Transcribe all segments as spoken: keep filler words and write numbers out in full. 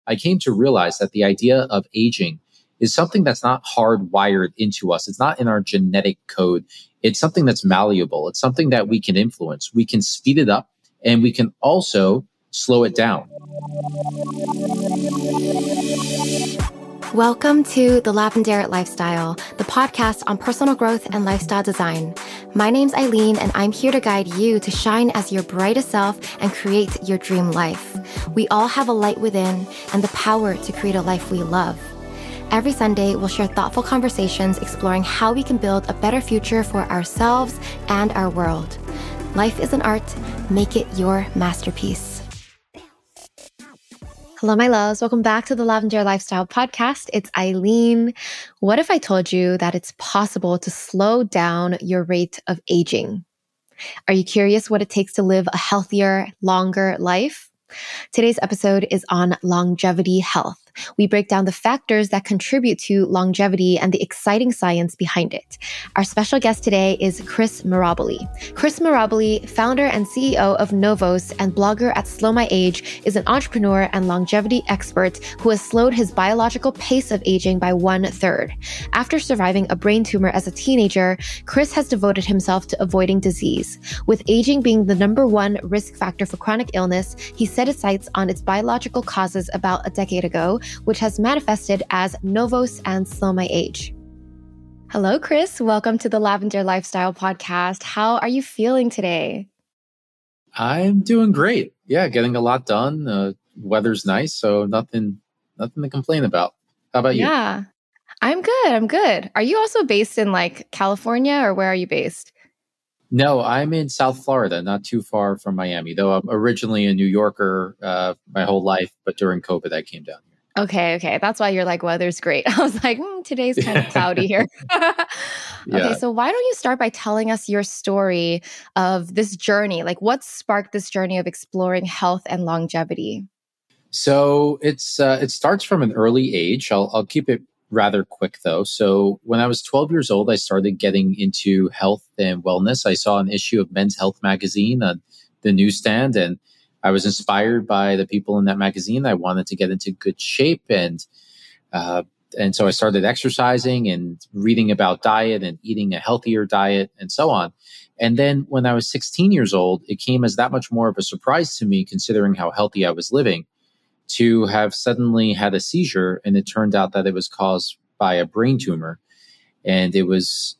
I came to realize that the idea of aging is something that's not hardwired into us. It's not in our genetic code. It's something that's malleable. It's something that we can influence. We can speed it up and we can also slow it down. Welcome to The Lavendaire Lifestyle, the podcast on personal growth and lifestyle design. My name's Eileen, and I'm here to guide you to shine as your brightest self and create your dream life. We all have a light within and the power to create a life we love. Every Sunday, we'll share thoughtful conversations exploring how we can build a better future for ourselves and our world. Life is an art. Make it your masterpiece. Hello, my loves. Welcome back to the Lavendaire Lifestyle Podcast. It's Eileen. What if I told you that it's possible to slow down your rate of aging? Are you curious what it takes to live a healthier, longer life? Today's episode is on longevity health. We break down the factors that contribute to longevity and the exciting science behind it. Our special guest today is Chris Mirabile. Chris Mirabile, founder and C E O of Novos and blogger at Slow My Age, is an entrepreneur and longevity expert who has slowed his biological pace of aging by one third. After surviving a brain tumor as a teenager, Chris has devoted himself to avoiding disease. With aging being the number one risk factor for chronic illness, he set his sights on its biological causes about a decade ago, which has manifested as Novos and Slow My Age. Hello, Chris. Welcome to the Lavendaire Lifestyle Podcast. How are you feeling today? I'm doing great. Yeah, getting a lot done. Uh, weather's nice, so nothing, nothing to complain about. How about you? Yeah, I'm good. I'm good. Are you also based in like California, or where are you based? No, I'm in South Florida, not too far from Miami, though I'm originally a New Yorker uh, my whole life, but during COVID, I came down here. Okay, okay. That's why you're like, weather's great. I was like, mm, today's kind of cloudy here. Okay, Yeah. so why don't you start by telling us your story of this journey? Like, what sparked this journey of exploring health and longevity? So it's uh, it starts from an early age. I'll I'll keep it rather quick though. So when I was twelve years old, I started getting into health and wellness. I saw an issue of Men's Health magazine on the newsstand, and I was inspired by the people in that magazine. I wanted to get into good shape, and uh, and so I started exercising and reading about diet and eating a healthier diet and so on. And then when I was sixteen years old, it came as that much more of a surprise to me, considering how healthy I was living, to have suddenly had a seizure. And it turned out that it was caused by a brain tumor. And it was,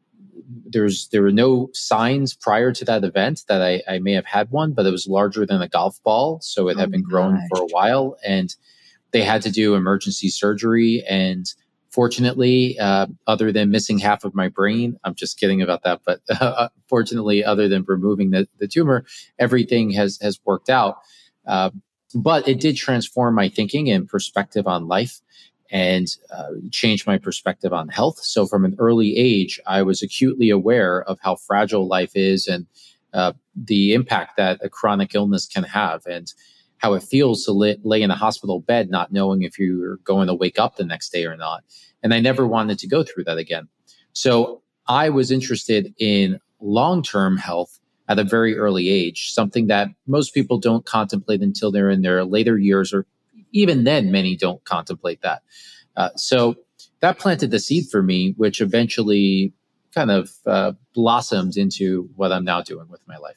there's, there were no signs prior to that event that I, I may have had one, but it was larger than a golf ball. So it Oh had been my grown gosh. for a while, and they had to do emergency surgery. And fortunately, uh, other than missing half of my brain, I'm just kidding about that. But uh, fortunately, other than removing the, the tumor, everything has, has worked out. Uh, But it did transform my thinking and perspective on life, and uh, change my perspective on health. So from an early age, I was acutely aware of how fragile life is, and uh, the impact that a chronic illness can have, and how it feels to lay, lay in a hospital bed not knowing if you're going to wake up the next day or not. And I never wanted to go through that again. So I was interested in long-term health at a very early age, something that most people don't contemplate until they're in their later years, or even then, many don't contemplate that. Uh, so that planted the seed for me, which eventually kind of uh, blossomed into what I'm now doing with my life.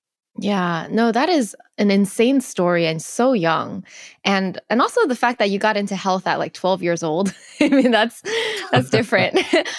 Yeah, no, that is an insane story and so young. And and also the fact that you got into health at like twelve years old. I mean, that's that's different.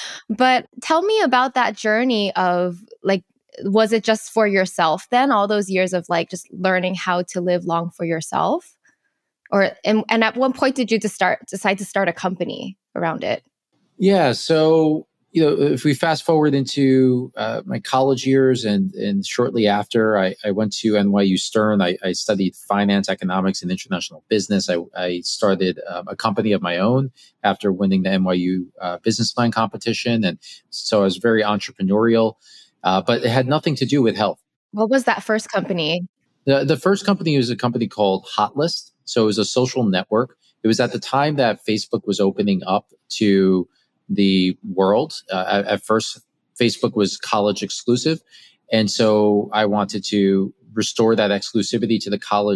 But tell me about that journey of like, was it just for yourself then, all those years of like just learning how to live long for yourself? Or and, and at what point did you just start decide to start a company around it? Yeah. So, you know, if we fast forward into uh, my college years, and and shortly after, I, I went to N Y U Stern. I, I studied finance, economics, and international business. I, I started um, a company of my own after winning the N Y U uh, business plan competition. And so I was very entrepreneurial, uh, but it had nothing to do with health. What was that first company? The, the first company was a company called Hotlist. So it was a social network. It was at the time that Facebook was opening up to the world. Uh, at, at first, Facebook was college exclusive. And so I wanted to restore that exclusivity to the college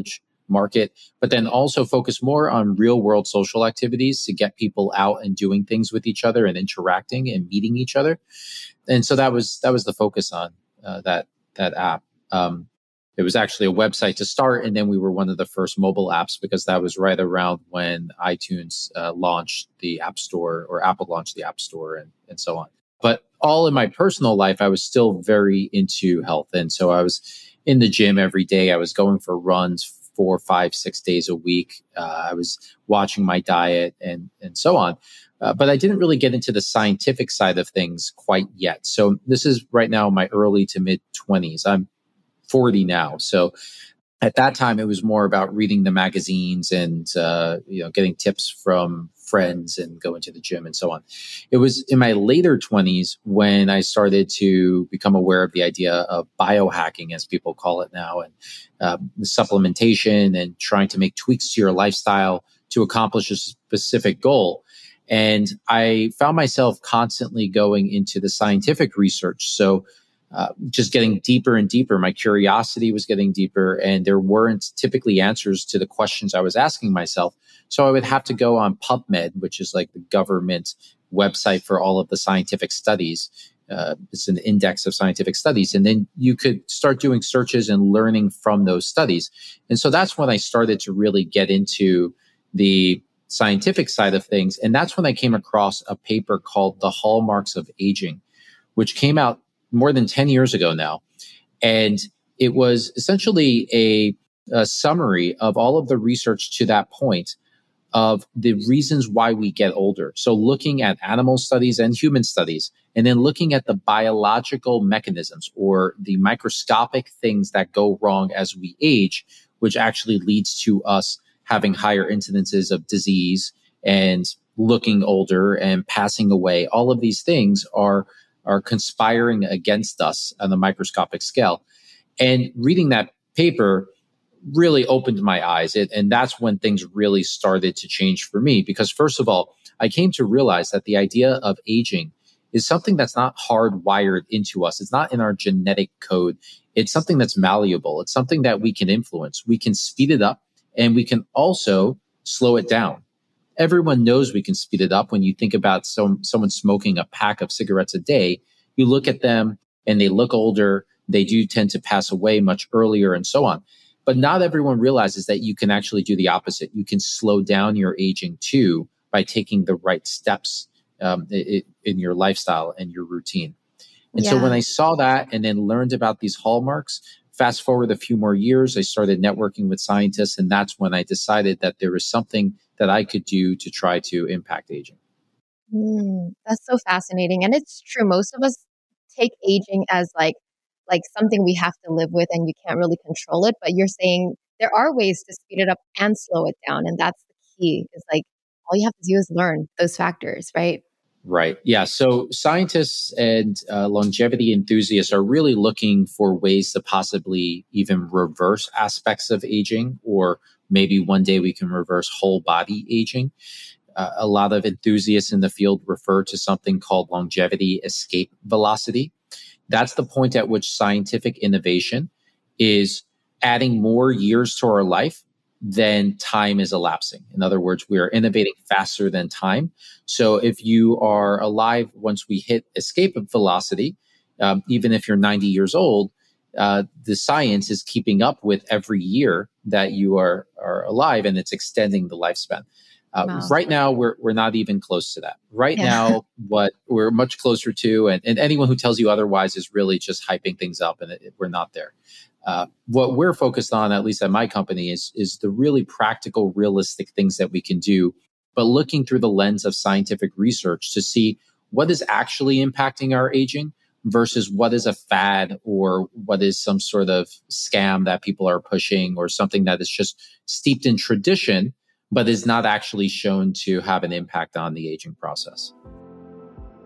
market, but then also focus more on real world social activities to get people out and doing things with each other and interacting and meeting each other. And so that was that was the focus on uh, that that app. Um, it was actually a website to start, and then we were one of the first mobile apps because that was right around when iTunes uh, launched the App Store, or Apple launched the App Store, and, and so on. But all in my personal life, I was still very into health. And so I was in the gym every day. I was going for runs four, five, six days a week. Uh, I was watching my diet and, and so on. Uh, but I didn't really get into the scientific side of things quite yet. So this is right now my early to mid twenties. I'm forty now. So at that time, it was more about reading the magazines and, uh, you know, getting tips from friends and going to the gym and so on. It was in my later twenties when I started to become aware of the idea of biohacking, as people call it now, and uh, supplementation and trying to make tweaks to your lifestyle to accomplish a specific goal. And I found myself constantly going into the scientific research. So Uh, just getting deeper and deeper. My curiosity was getting deeper, and there weren't typically answers to the questions I was asking myself. So I would have to go on PubMed, which is like the government website for all of the scientific studies. Uh, it's an index of scientific studies. And then you could start doing searches and learning from those studies. And so that's when I started to really get into the scientific side of things. And that's when I came across a paper called The Hallmarks of Aging, which came out more than ten years ago now. And it was essentially a, a summary of all of the research to that point of the reasons why we get older. So looking at animal studies and human studies, and then looking at the biological mechanisms or the microscopic things that go wrong as we age, which actually leads to us having higher incidences of disease and looking older and passing away. All of these things are are conspiring against us on the microscopic scale. And reading that paper really opened my eyes. It, and that's when things really started to change for me. Because first of all, I came to realize that the idea of aging is something that's not hardwired into us. It's not in our genetic code. It's something that's malleable. It's something that we can influence. We can speed it up, and we can also slow it down. Everyone knows we can speed it up. When you think about some, someone smoking a pack of cigarettes a day, you look at them and they look older. They do tend to pass away much earlier and so on. But not everyone realizes that you can actually do the opposite. You can slow down your aging too by taking the right steps um, in, in your lifestyle and your routine. And yeah. So when I saw that and then learned about these hallmarks, fast forward a few more years, I started networking with scientists. And that's when I decided that there was something that I could do to try to impact aging. Mm, that's so fascinating. And it's true. Most of us take aging as like, like something we have to live with and you can't really control it. But you're saying there are ways to speed it up and slow it down. And that's the key. Is like, all you have to do is learn those factors, right? Right. Yeah. So scientists and uh, longevity enthusiasts are really looking for ways to possibly even reverse aspects of aging, or maybe one day we can reverse whole body aging. Uh, a lot of enthusiasts in the field refer to something called longevity escape velocity. That's the point at which scientific innovation is adding more years to our life than time is elapsing. In other words, we are innovating faster than time. So if you are alive once we hit escape velocity, um, even if you're ninety years old, uh, the science is keeping up with every year that you are, are alive, and it's extending the lifespan. Uh, wow. Right now, we're we're not even close to that. Right yeah. now, what we're much closer to, and, and anyone who tells you otherwise is really just hyping things up, and it, it, we're not there. Uh, what we're focused on, at least at my company, is is the really practical, realistic things that we can do, but looking through the lens of scientific research to see what is actually impacting our aging versus what is a fad or what is some sort of scam that people are pushing, or something that is just steeped in tradition, but is not actually shown to have an impact on the aging process.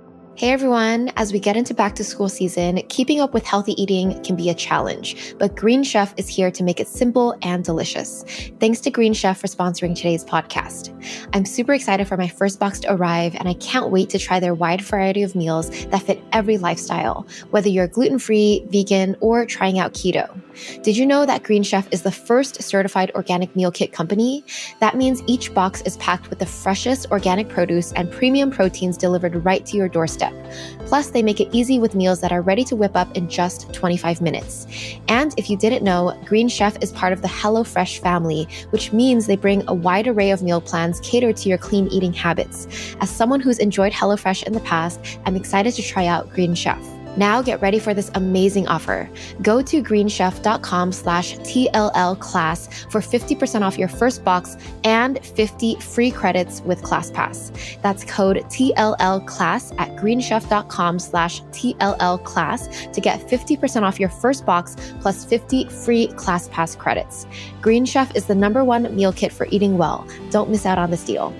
Hey everyone, as we get into back to school season, keeping up with healthy eating can be a challenge, but Green Chef is here to make it simple and delicious. Thanks to Green Chef for sponsoring today's podcast. I'm super excited for my first box to arrive, and I can't wait to try their wide variety of meals that fit every lifestyle, whether you're gluten-free, vegan, or trying out keto. Did you know that Green Chef is the first certified organic meal kit company? That means each box is packed with the freshest organic produce and premium proteins delivered right to your doorstep. Plus, they make it easy with meals that are ready to whip up in just twenty-five minutes. And if you didn't know, Green Chef is part of the HelloFresh family, which means they bring a wide array of meal plans catered to your clean eating habits. As someone who's enjoyed HelloFresh in the past, I'm excited to try out Green Chef. Now get ready for this amazing offer. Go to greenchef.com slash TLL class for fifty percent off your first box and fifty free credits with ClassPass. That's code T L L class at greenchef.com slash TLL class to get fifty percent off your first box plus fifty free ClassPass credits. Green Chef is the number one meal kit for eating well. Don't miss out on this deal.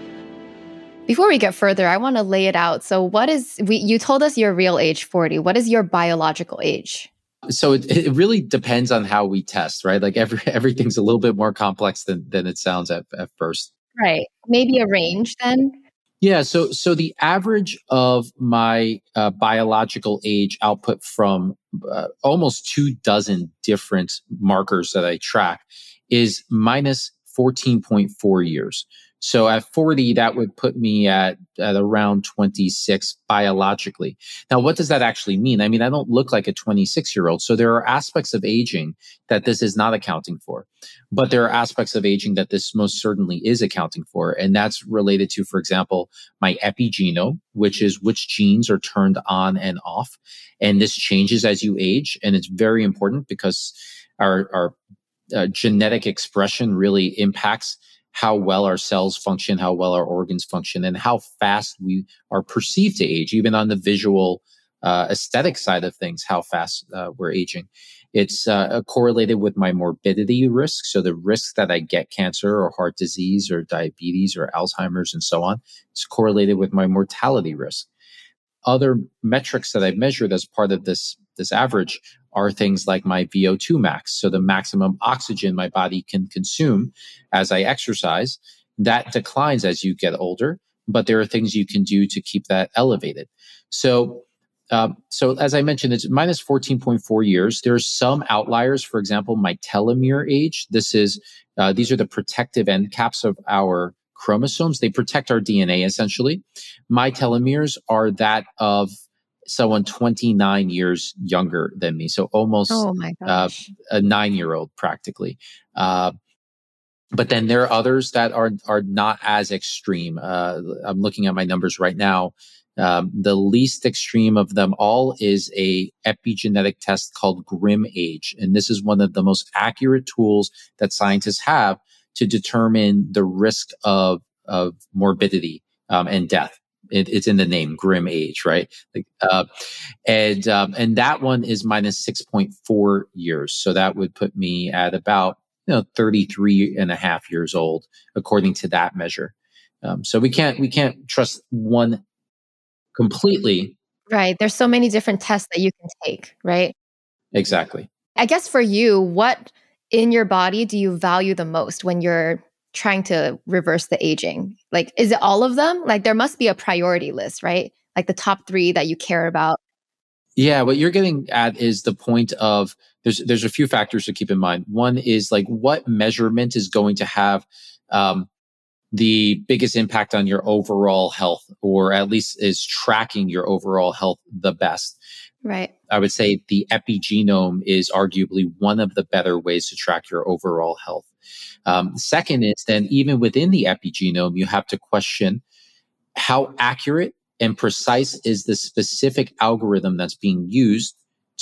Before we get further, I want to lay it out. So what is, we, you told us your real age, forty. What is your biological age? So it, it really depends on how we test, right? Like every everything's a little bit more complex than, than it sounds at, at first. Right. Maybe a range then? Yeah. So so the average of my uh, biological age output from uh, almost two dozen different markers that I track is minus fourteen point four years. So at forty, that would put me at, at around twenty-six biologically. Now, what does that actually mean? I mean, I don't look like a twenty-six year old. So there are aspects of aging that this is not accounting for, but there are aspects of aging that this most certainly is accounting for. And that's related to, for example, my epigenome, which is which genes are turned on and off. And this changes as you age. And it's very important because our, our uh, genetic expression really impacts how well our cells function, how well our organs function, and how fast we are perceived to age, even on the visual uh, aesthetic side of things, how fast uh, we're aging. It's uh, correlated with my morbidity risk. So the risk that I get cancer or heart disease or diabetes or Alzheimer's and so on, it's correlated with my mortality risk. Other metrics that I've measured as part of this, this average are things like my V O two max. So the maximum oxygen my body can consume as I exercise. That declines as you get older, but there are things you can do to keep that elevated. So, um, so as I mentioned, it's minus fourteen point four years. There's some outliers. For example, my telomere age. This is, uh, these are the protective end caps of our chromosomes. They protect our D N A essentially. My telomeres are that of someone twenty-nine years younger than me. So almost oh my gosh. Uh, a nine-year-old practically. Uh, but then there are others that are are not as extreme. Uh, I'm looking at my numbers right now. Um, the least extreme of them all is a epigenetic test called Grim Age. And this is one of the most accurate tools that scientists have to determine the risk of, of morbidity um, and death. It, it's in the name, Grim Age, right? Like, uh, and um, and that one is minus six point four years. So that would put me at about you know thirty-three and a half years old, according to that measure. Um, so we can't we can't trust one completely. Right. There's so many different tests that you can take, right? Exactly. I guess for you, what in your body do you value the most when you're trying to reverse the aging? Like, is it all of them? Like, there must be a priority list, right? Like the top three that you care about. Yeah, what you're getting at is the point of there's there's a few factors to keep in mind. One is like what measurement is going to have um, the biggest impact on your overall health, or at least is tracking your overall health the best. Right. I would say the epigenome is arguably one of the better ways to track your overall health. Um, second is then even within the epigenome, you have to question how accurate and precise is the specific algorithm that's being used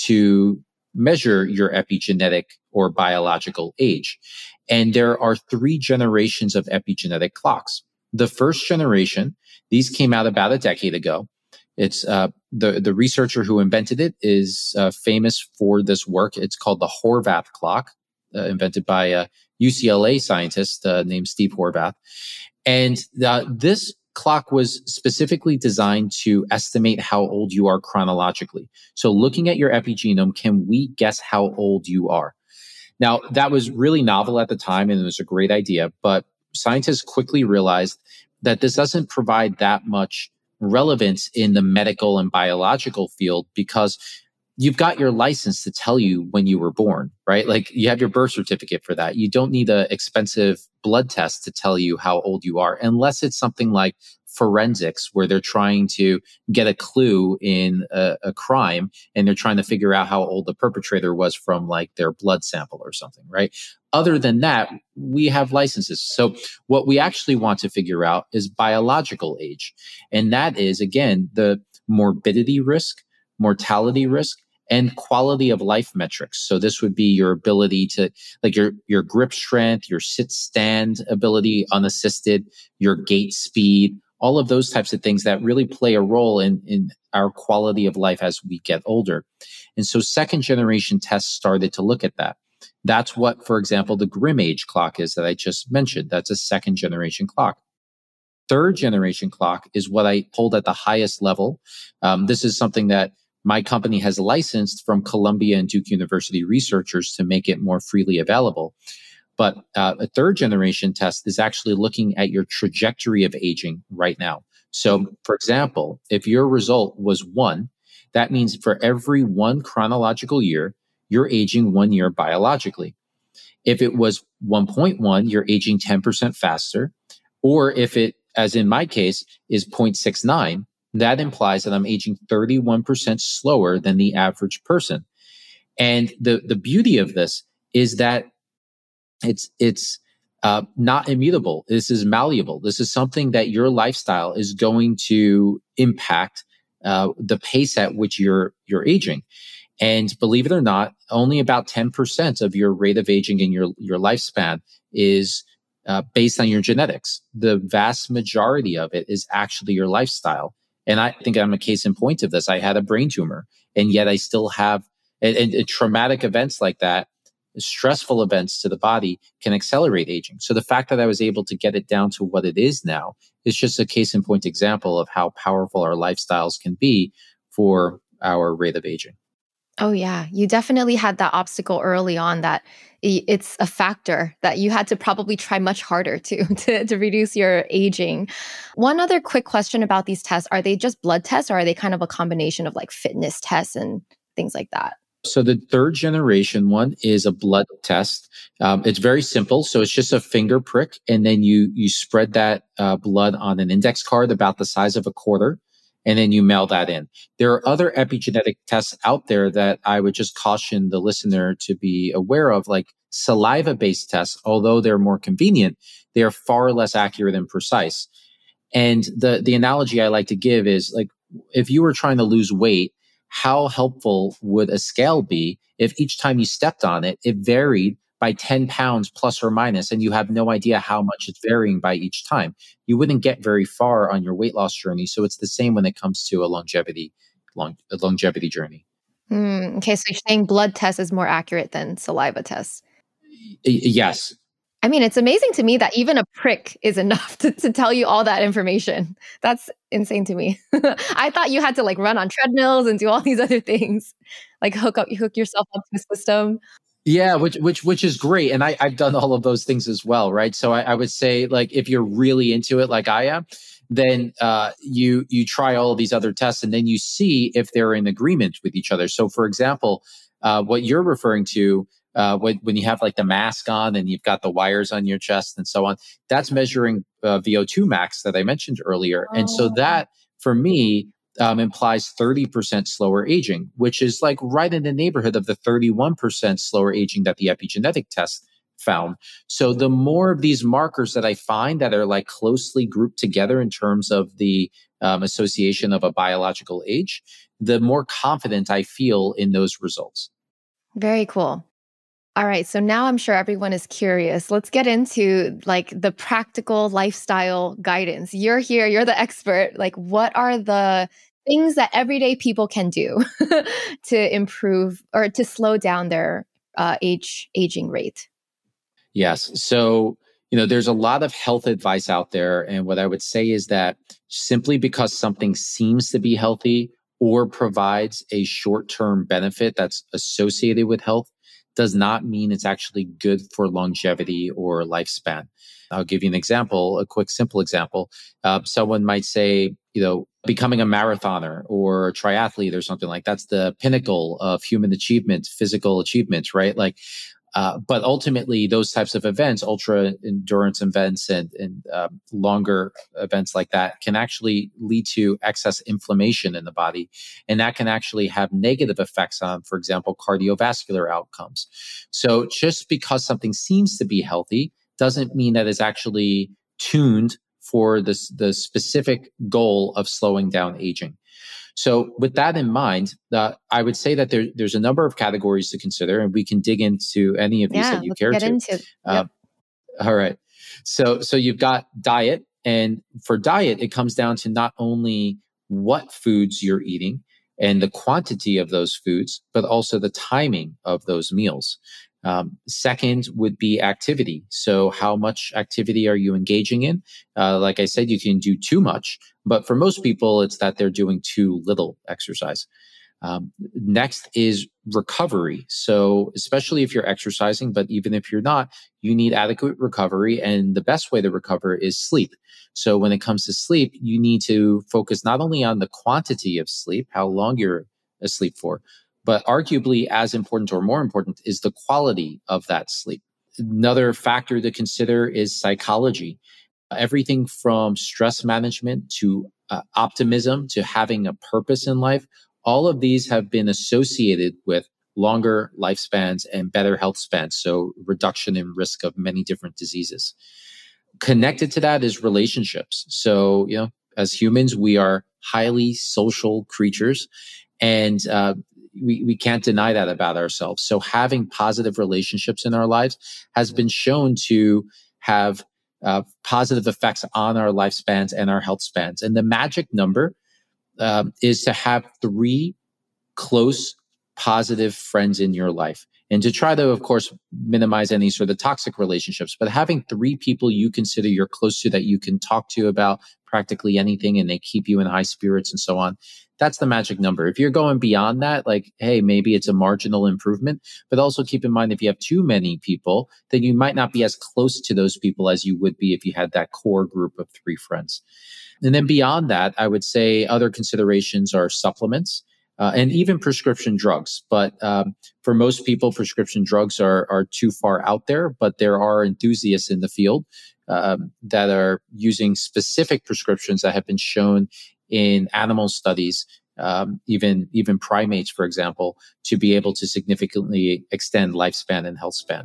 to measure your epigenetic or biological age. And there are three generations of epigenetic clocks. The first generation, these came out about a decade ago. It's uh, the the researcher who invented it is uh, famous for this work. It's called the Horvath clock, uh, invented by a U C L A scientist uh, named Steve Horvath. And uh, this clock was specifically designed to estimate how old you are chronologically. So looking at your epigenome, can we guess how old you are? Now, that was really novel at the time and it was a great idea, but scientists quickly realized that this doesn't provide that much relevance in the medical and biological field because you've got your license to tell you when you were born, right? Like you have your birth certificate for that. You don't need an expensive blood test to tell you how old you are, unless it's something like forensics where they're trying to get a clue in a, a crime and they're trying to figure out how old the perpetrator was from like their blood sample or something, right? Other than that, we have licenses. So what we actually want to figure out is biological age. And that is, again, the morbidity risk, mortality risk, and quality of life metrics. So this would be your ability to, like your, your grip strength, your sit stand ability unassisted, your gait speed, all of those types of things that really play a role in, in our quality of life as we get older. And so second generation tests started to look at that. That's what, for example, the Grim age clock is that I just mentioned. That's a second generation clock. Third generation clock is what I hold at the highest level. Um, this is something that my company has licensed from Columbia and Duke University researchers to make it more freely available. But uh, a third generation test is actually looking at your trajectory of aging right now. So, for example, if your result was one, that means for every one chronological year, you're aging one year biologically. If it was one point one, you're aging ten percent faster. Or if it, as in my case, is zero point six nine, that implies that I'm aging thirty-one percent slower than the average person. And the, the beauty of this is that it's, it's uh, not immutable. This is malleable. This is something that your lifestyle is going to impact uh, the pace at which you're, you're aging. And believe it or not, only about ten percent of your rate of aging in your, your lifespan is uh, based on your genetics. The vast majority of it is actually your lifestyle. And I think I'm a case in point of this. I had a brain tumor, and yet I still have and, and, and traumatic events like that, stressful events to the body can accelerate aging. So the fact that I was able to get it down to what it is now is just a case in point example of how powerful our lifestyles can be for our rate of aging. Oh, yeah. You definitely had that obstacle early on that it's a factor that you had to probably try much harder to, to, to reduce your aging. One other quick question about these tests. Are they just blood tests or are they kind of a combination of like fitness tests and things like that? So the third generation one is a blood test. Um, it's very simple. So it's just a finger prick, and then you you spread that uh, blood on an index card about the size of a quarter, and then you mail that in. There are other epigenetic tests out there that I would just caution the listener to be aware of, like saliva-based tests. Although they're more convenient, they are far less accurate and precise. And the the analogy I like to give is like if you were trying to lose weight, how helpful would a scale be if each time you stepped on it, it varied by ten pounds plus or minus, and you have no idea how much it's varying by each time? You wouldn't get very far on your weight loss journey. So it's the same when it comes to a longevity, long, a longevity journey. Mm, okay, so you're saying blood test is more accurate than saliva tests? Y- yes. I mean, it's amazing to me that even a prick is enough to, to tell you all that information. That's insane to me. I thought you had to like run on treadmills and do all these other things, like hook up, hook yourself up to a system. Yeah, which which which is great, and I I've done all of those things as well, right? So I, I would say like if you're really into it, like I am, then uh, you you try all of these other tests, and then you see if they're in agreement with each other. So, for example, uh, what you're referring to. Uh, when, when you have like the mask on and you've got the wires on your chest and so on, that's measuring uh, V O two max that I mentioned earlier. Oh. And so that for me um, implies thirty percent slower aging, which is like right in the neighborhood of the thirty-one percent slower aging that the epigenetic test found. So the more of these markers that I find that are like closely grouped together in terms of the um, association of a biological age, the more confident I feel in those results. Very cool. All right. So now I'm sure everyone is curious. Let's get into like the practical lifestyle guidance. You're here, you're the expert. Like, what are the things that everyday people can do to improve or to slow down their uh, age aging rate? Yes. So, You know, there's a lot of health advice out there. And what I would say is that simply because something seems to be healthy or provides a short-term benefit that's associated with health does not mean it's actually good for longevity or lifespan. I'll give you an example, a quick, simple example. Uh, someone might say, you know, becoming a marathoner or a triathlete or something like that's the pinnacle of human achievement, physical achievement, right? Like, uh, but ultimately, those types of events, ultra endurance events and, and uh, longer events like that can actually lead to excess inflammation in the body. And that can actually have negative effects on, for example, cardiovascular outcomes. So just because something seems to be healthy doesn't mean that it's actually tuned for this, the specific goal of slowing down aging. So with that in mind, uh, I would say that there, there's a number of categories to consider, and we can dig into any of these Yeah, that you let's care get to. into. Yep. Uh, all right. So, so you've got diet, and for diet, it comes down to not only what foods you're eating and the quantity of those foods, but also the timing of those meals. Um, second would be activity. So how much activity are you engaging in? Uh, like I said, you can do too much, but for most people, it's that they're doing too little exercise. Um, next is recovery. So especially if you're exercising, but even if you're not, you need adequate recovery. And the best way to recover is sleep. So when it comes to sleep, you need to focus not only on the quantity of sleep, how long you're asleep for, but arguably as important or more important is the quality of that sleep. Another factor to consider is psychology. Everything from stress management to uh, optimism to having a purpose in life, all of these have been associated with longer lifespans and better health spans, so reduction in risk of many different diseases. Connected to that is relationships. So, you know, as humans, we are highly social creatures, and uh, we, we can't deny that about ourselves. So having positive relationships in our lives has been shown to have uh, positive effects on our lifespans and our health spans. And the magic number uh, is to have three close, positive friends in your life. And to try to, of course, minimize any sort of toxic relationships, but having three people you consider you're close to that you can talk to about practically anything and they keep you in high spirits and so on. That's the magic number. If you're going beyond that, like, hey, maybe it's a marginal improvement, but also keep in mind if you have too many people, then you might not be as close to those people as you would be if you had that core group of three friends. And then beyond that, I would say other considerations are supplements. Uh, and even prescription drugs. But um, for most people, prescription drugs are are too far out there, but there are enthusiasts in the field um, that are using specific prescriptions that have been shown in animal studies, um, even, even primates, for example, to be able to significantly extend lifespan and health span.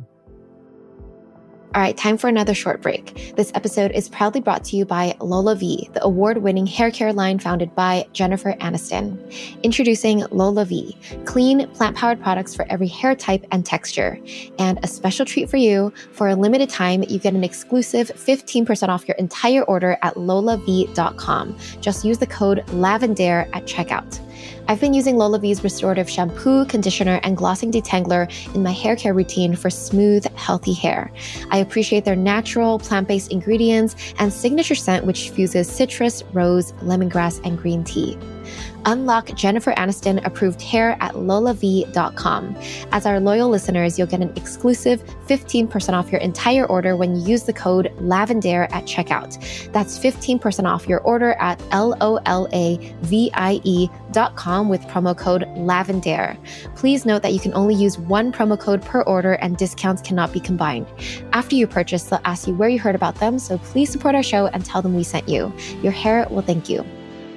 All right, time for another short break. This episode is proudly brought to you by LolaVie, the award-winning hair care line founded by Jennifer Aniston. Introducing LolaVie, clean, plant-powered products for every hair type and texture. And a special treat for you, for a limited time, you get an exclusive fifteen percent off your entire order at lola vie dot com. Just use the code LAVENDER at checkout. I've been using LolaVie's restorative shampoo, conditioner, and glossing detangler in my hair care routine for smooth, healthy hair. I appreciate their natural, plant-based ingredients and signature scent, which fuses citrus, rose, lemongrass, and green tea. Unlock Jennifer Aniston approved hair at lola vie dot com. As our loyal listeners, you'll get an exclusive fifteen percent off your entire order when you use the code LAVENDER at checkout. That's fifteen percent off your order at L O L A V I E dot com with promo code LAVENDER. Please note that you can only use one promo code per order and discounts cannot be combined. After you purchase, they'll ask you where you heard about them, so please support our show and tell them we sent you. Your hair will thank you.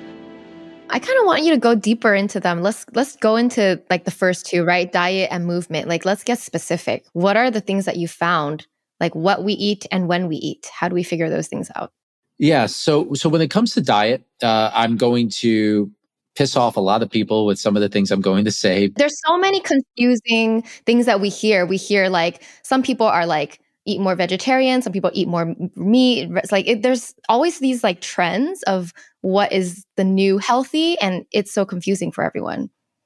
I kind of want you to go deeper into them. Let's let's go into like the first two, right? Diet and movement. Like, let's get specific. What are the things that you found? Like what we eat and when we eat. How do we figure those things out? Yeah. So so when it comes to diet, uh, I'm going to piss off a lot of people with some of the things I'm going to say. There's so many confusing things that we hear. We hear like some people are like, eat more vegetarian. Some people eat more meat. It's like it, there's always these like trends of what is the new healthy, and it's so confusing for everyone.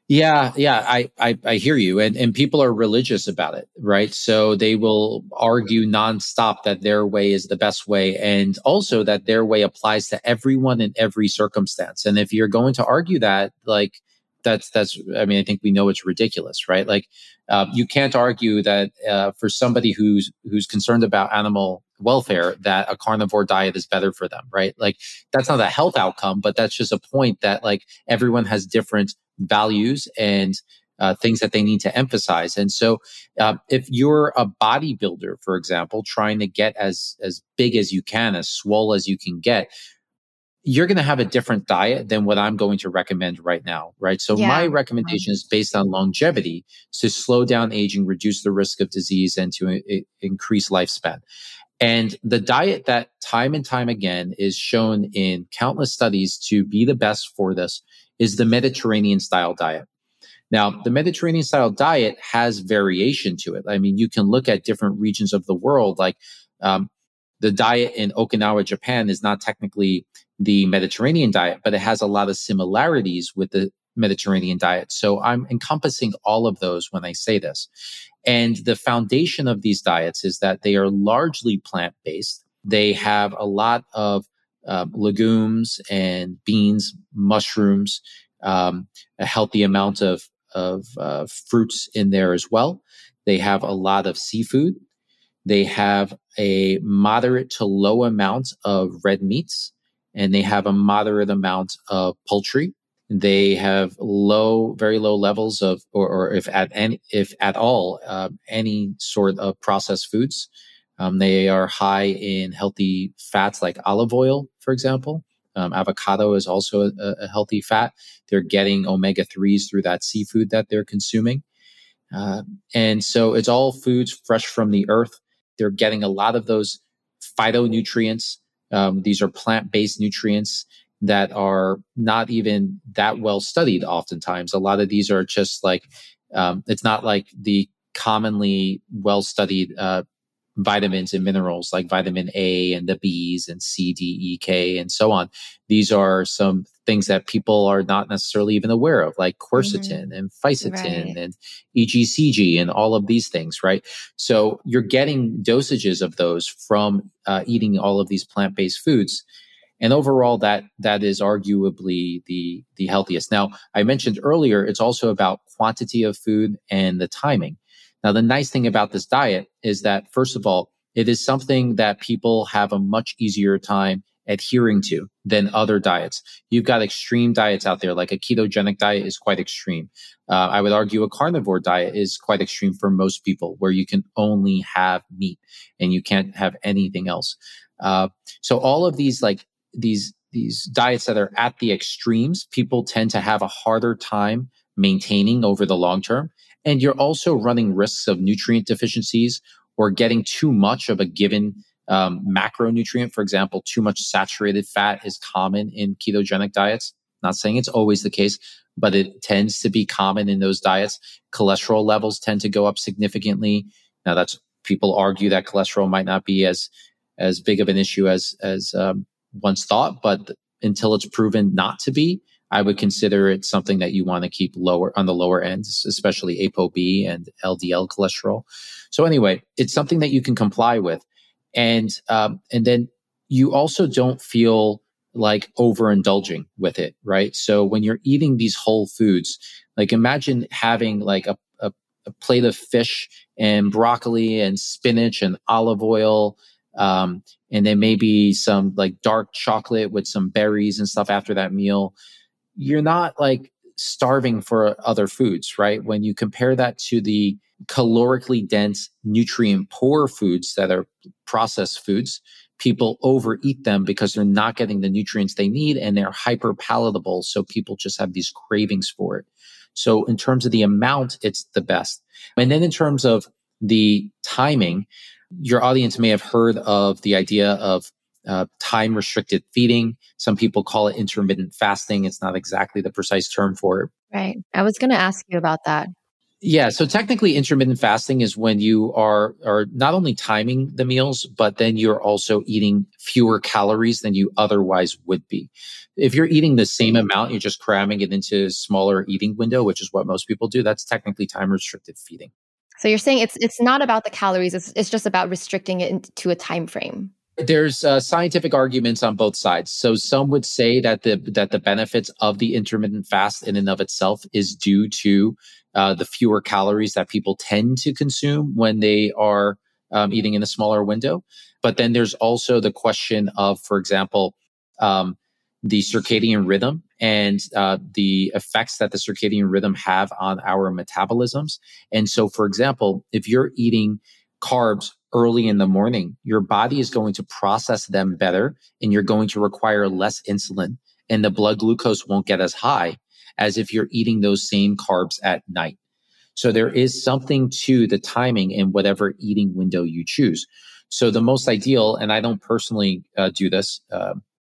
Yeah, yeah, I, I, I hear you. And, and people are religious about it, right? So they will argue nonstop that their way is the best way, and also that their way applies to everyone in every circumstance. And if you're going to argue that, like, that's, that's, I mean, I think we know it's ridiculous, right? Like, uh, you can't argue that, uh, for somebody who's, who's concerned about animal welfare, that a carnivore diet is better for them, right? Like, that's not a health outcome, but that's just a point that, like, everyone has different values and uh, things that they need to emphasize. And so, uh, if you're a bodybuilder, for example, trying to get as as big as you can, as swole as you can get, you're going to have a different diet than what I'm going to recommend right now, right? So my Yeah. recommendation is based on longevity, to slow down aging, reduce the risk of disease, and to I- increase lifespan. And the diet that time and time again is shown in countless studies to be the best for this is the Mediterranean style diet. Now, the Mediterranean style diet has variation to it. I mean, you can look at different regions of the world, like, um, the diet in Okinawa, Japan is not technically the Mediterranean diet, but it has a lot of similarities with the Mediterranean diet. So I'm encompassing all of those when I say this. And the foundation of these diets is that they are largely plant based. They have a lot of uh, legumes and beans, mushrooms, um, a healthy amount of, of uh, fruits in there as well. They have a lot of seafood. They have a moderate to low amount of red meats, and they have a moderate amount of poultry. They have low, very low levels of, or, or if at any, if at all, uh, any sort of processed foods. Um, they are high in healthy fats like olive oil, for example. Um, avocado is also a, a healthy fat. They're getting omega threes through that seafood that they're consuming. Uh, and so it's all foods fresh from the earth. They're getting a lot of those phytonutrients. Um, these are plant-based nutrients that are not even that well studied oftentimes. A lot of these are just like, um, it's not like the commonly well studied uh, vitamins and minerals like vitamin A and the B's and C, D, E, K, and so on. These are some things that people are not necessarily even aware of, like quercetin Mhm. and fisetin Right. and E G C G and all of these things, right? So you're getting dosages of those from uh, eating all of these plant-based foods. And overall, that that is arguably the the healthiest. Now, I mentioned earlier, it's also about quantity of food and the timing. Now, the nice thing about this diet is that, first of all, it is something that people have a much easier time adhering to than other diets. You've got extreme diets out there, like a ketogenic diet is quite extreme. Uh, I would argue a carnivore diet is quite extreme for most people, where you can only have meat and you can't have anything else. Uh, so all of these, like these these diets that are at the extremes, people tend to have a harder time maintaining over the long term. And you're also running risks of nutrient deficiencies or getting too much of a given um, macronutrient. For example, too much saturated fat is common in ketogenic diets. Not saying it's always the case, but it tends to be common in those diets. Cholesterol levels tend to go up significantly. Now, that's, people argue that cholesterol might not be as as big of an issue as as um, once thought, but until it's proven not to be, I would consider it something that you want to keep lower on the lower ends, especially ApoB and L D L cholesterol. So anyway, it's something that you can comply with, and um, and then you also don't feel like overindulging with it, right? So when you're eating these whole foods, like imagine having like a, a, a plate of fish and broccoli and spinach and olive oil, um, and then maybe some like dark chocolate with some berries and stuff after that meal. You're not like starving for other foods, right? When you compare that to the calorically dense, nutrient poor foods that are processed foods, people overeat them because they're not getting the nutrients they need and they're hyper palatable. So people just have these cravings for it. So in terms of the amount, it's the best. And then in terms of the timing, your audience may have heard of the idea of uh, time restricted feeding. Some people call it intermittent fasting. It's not exactly the precise term for it. Right. I was going to ask you about that. Yeah, so technically intermittent fasting is when you are are not only timing the meals, but then you're also eating fewer calories than you otherwise would be. If you're eating the same amount, you're just cramming it into a smaller eating window, which is what most people do. That's technically time restricted feeding. So you're saying it's it's not about the calories, it's it's just about restricting it into a time frame. There's uh, scientific arguments on both sides. So some would say that the that the benefits of the intermittent fast in and of itself is due to uh, the fewer calories that people tend to consume when they are um, eating in a smaller window. But then there's also the question of, for example, um, the circadian rhythm and uh, the effects that the circadian rhythm have on our metabolisms. And so, for example, if you're eating carbs early in the morning, your body is going to process them better and you're going to require less insulin and the blood glucose won't get as high as if you're eating those same carbs at night. So there is something to the timing in whatever eating window you choose. So the most ideal, and I don't personally uh, do this uh,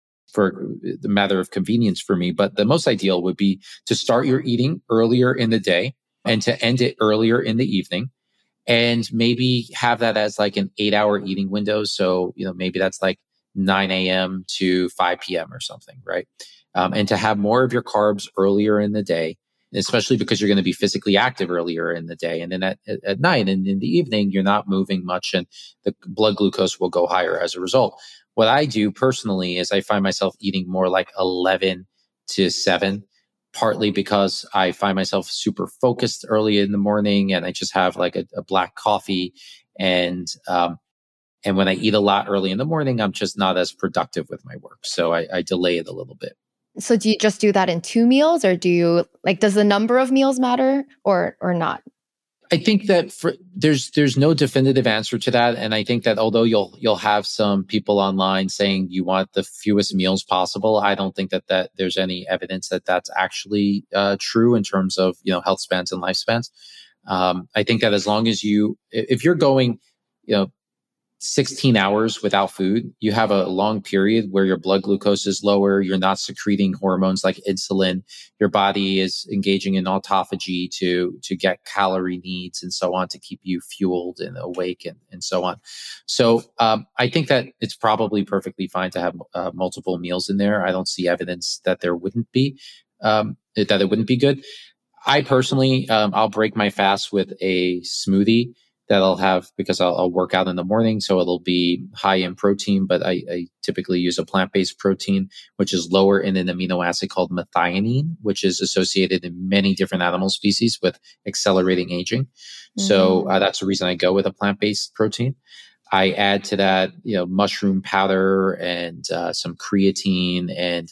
for the matter of convenience for me, but the most ideal would be to start your eating earlier in the day and to end it earlier in the evening. And maybe have that as like an eight hour eating window. So, you know, maybe that's like nine a.m. to five p.m. or something, right? Um, and to have more of your carbs earlier in the day, especially because you're going to be physically active earlier in the day. And then at, at, at night and in the evening, you're not moving much and the blood glucose will go higher as a result. What I do personally is I find myself eating more like eleven to seven, partly because I find myself super focused early in the morning and I just have like a, a black coffee. And, um, and when I eat a lot early in the morning, I'm just not as productive with my work. So I, I delay it a little bit. So do you just do that in two meals or do you like, does the number of meals matter or, or not? I think that for, there's there's no definitive answer to that, and I think that although you'll you'll have some people online saying you want the fewest meals possible, I don't think that that there's any evidence that that's actually uh, true in terms of you know health spans and lifespans. Um, I think that as long as you, if you're going, you know, sixteen hours without food, you have a long period where your blood glucose is lower. You're not secreting hormones like insulin. Your body is engaging in autophagy to, to get calorie needs and so on to keep you fueled and awake and, and so on. So um, I think that it's probably perfectly fine to have uh, multiple meals in there. I don't see evidence that there wouldn't be, um, that it wouldn't be good. I personally, um, I'll break my fast with a smoothie that I'll have because I'll, I'll work out in the morning. So it'll be high in protein, but I, I typically use a plant-based protein, which is lower in an amino acid called methionine, which is associated in many different animal species with accelerating aging. Mm-hmm. So uh, that's the reason I go with a plant-based protein. I add to that, you know, mushroom powder and uh, some creatine and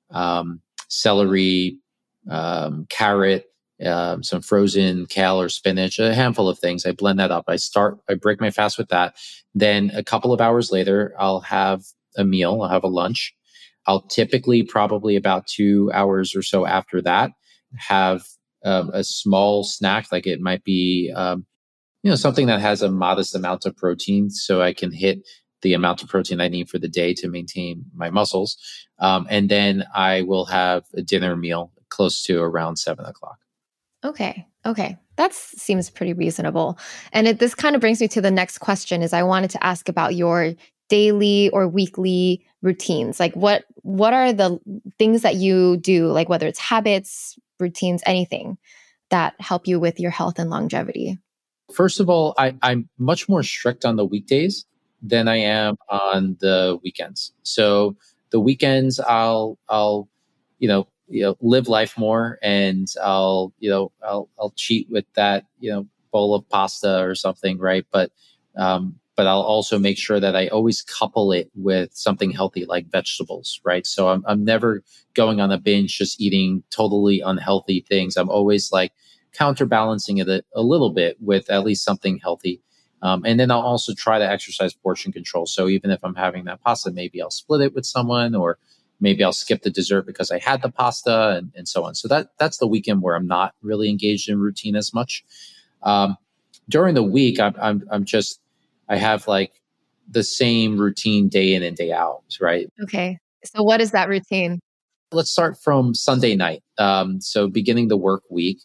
um, celery, um, carrot, Um, some frozen kale or spinach, a handful of things. I blend that up. I start, I break my fast with that. Then a couple of hours later, I'll have a meal. I'll have a lunch. I'll typically probably about two hours or so after that have um, a small snack. Like it might be, um, you know, something that has a modest amount of protein so I can hit the amount of protein I need for the day to maintain my muscles. Um, and then I will have a dinner meal close to around seven o'clock. Okay. Okay. That seems pretty reasonable. And it, this kind of brings me to the next question is I wanted to ask about your daily or weekly routines. Like what, what are the things that you do, like whether it's habits, routines, anything that help you with your health and longevity? First of all, I, I'm much more strict on the weekdays than I am on the weekends. So the weekends I'll, I'll, you know, you know, live life more and I'll, you know, I'll, I'll cheat with that, you know, bowl of pasta or something. Right. But, um, but I'll also make sure that I always couple it with something healthy like vegetables. Right. So I'm, I'm never going on a binge, just eating totally unhealthy things. I'm always like counterbalancing it a, a little bit with at least something healthy. Um, and then I'll also try to exercise portion control. So even if I'm having that pasta, maybe I'll split it with someone or maybe I'll skip the dessert because I had the pasta and, and so on. So that that's the weekend where I'm not really engaged in routine as much. Um, during the week, I'm, I'm I'm just I have like the same routine day in and day out, right? Okay. So what is that routine? Let's start from Sunday night. Um, so beginning the work week,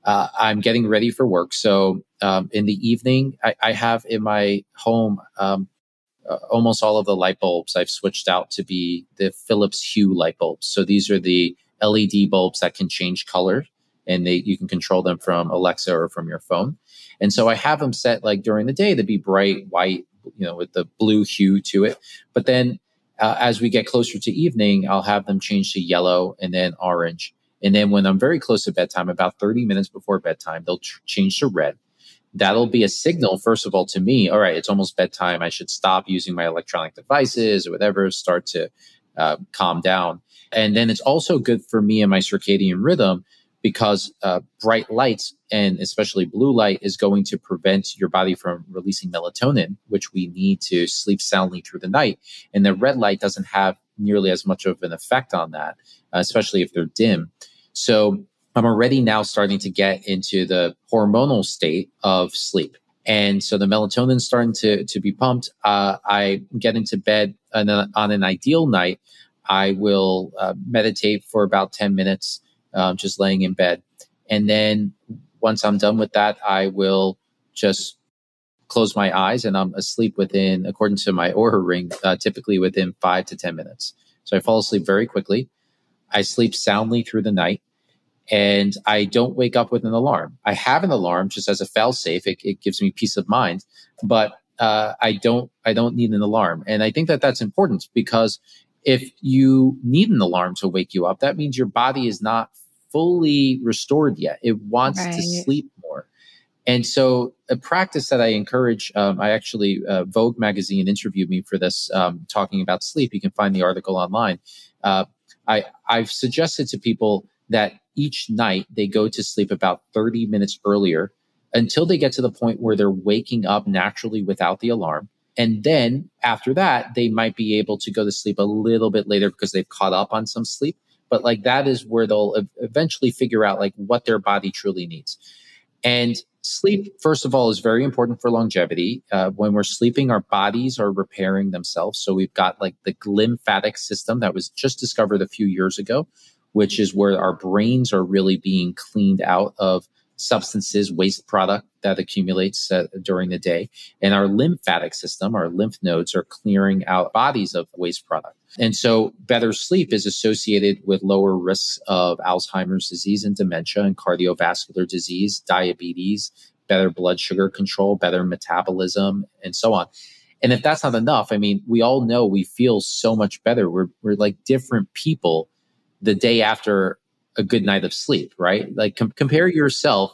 uh, I'm getting ready for work. So um, in the evening, I, I have in my home um, uh, almost all of the light bulbs I've switched out to be the Philips Hue light bulbs. So these are the L E D bulbs that can change color, and they you can control them from Alexa or from your phone. And so I have them set like during the day to be bright white, you know, with the blue hue to it. But then uh, as we get closer to evening, I'll have them change to yellow and then orange. And then when I'm very close to bedtime, about thirty minutes before bedtime, they'll tr- change to red. That'll be a signal, first of all, to me, all right, it's almost bedtime. I should stop using my electronic devices or whatever, start to uh, calm down. And then it's also good for me and my circadian rhythm because uh, bright lights, and especially blue light, is going to prevent your body from releasing melatonin, which we need to sleep soundly through the night. And the red light doesn't have nearly as much of an effect on that, uh, especially if they're dim. So I'm already now starting to get into the hormonal state of sleep. And so the melatonin's starting to, to be pumped. Uh, I get into bed on, a, on an ideal night. I will uh, meditate for about ten minutes, um, just laying in bed. And then once I'm done with that, I will just close my eyes and I'm asleep within, according to my Oura ring, uh, typically within five to ten minutes. So I fall asleep very quickly. I sleep soundly through the night. And I don't wake up with an alarm. I have an alarm just as a fail-safe. It, it gives me peace of mind, but uh, I don't. I don't need an alarm. And I think that that's important because if you need an alarm to wake you up, that means your body is not fully restored yet. It wants right. to sleep more. And so, a practice that I encourage. Um, I actually uh, Vogue magazine interviewed me for this, um, talking about sleep. You can find the article online. Uh, I I've suggested to people that each night they go to sleep about thirty minutes earlier until they get to the point where they're waking up naturally without the alarm. And then after that, they might be able to go to sleep a little bit later because they've caught up on some sleep. But like that is where they'll eventually figure out like what their body truly needs. And sleep, first of all, is very important for longevity. Uh, when we're sleeping, our bodies are repairing themselves. So we've got like the lymphatic system that was just discovered a few years ago, which is where our brains are really being cleaned out of substances, waste product that accumulates uh, during the day. And our lymphatic system, our lymph nodes, are clearing out bodies of waste product. And so better sleep is associated with lower risks of Alzheimer's disease and dementia and cardiovascular disease, diabetes, better blood sugar control, better metabolism, and so on. And if that's not enough, I mean, we all know we feel so much better. We're, we're like different people the day after a good night of sleep, right? Like com- compare yourself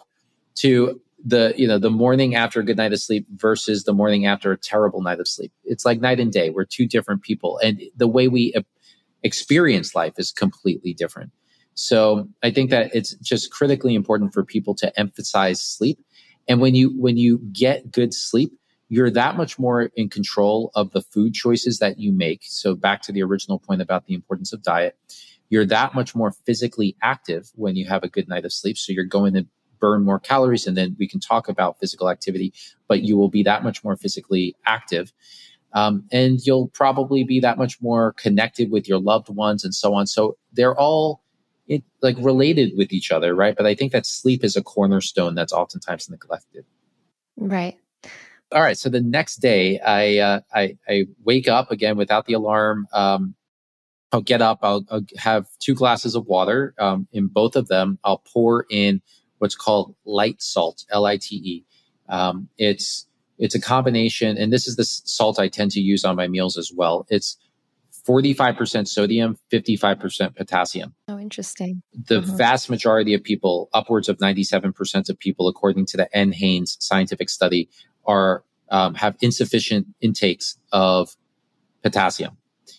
to the, you know, the morning after a good night of sleep versus the morning after a terrible night of sleep. It's like night and day. We're two different people. And the way we uh, experience life is completely different. So I think that it's just critically important for people to emphasize sleep. And when you, when you get good sleep, you're that much more in control of the food choices that you make. So back to the original point about the importance of diet. You're that much more physically active when you have a good night of sleep. So you're going to burn more calories, and then we can talk about physical activity, but you will be that much more physically active. Um, and you'll probably be that much more connected with your loved ones and so on. So they're all it, like related with each other, right? But I think that sleep is a cornerstone that's oftentimes neglected. Right. All right. So the next day, I uh, I, I wake up again without the alarm. Um, I'll get up, I'll, I'll have two glasses of water. Um, in both of them, I'll pour in what's called light salt, L I T E. Um, it's, it's a combination, and this is the salt I tend to use on my meals as well. It's forty-five percent sodium, fifty-five percent potassium. Oh, interesting. The uh-huh. vast majority of people, upwards of ninety-seven percent of people, according to the N. Haynes scientific study, are um, have insufficient intakes of potassium.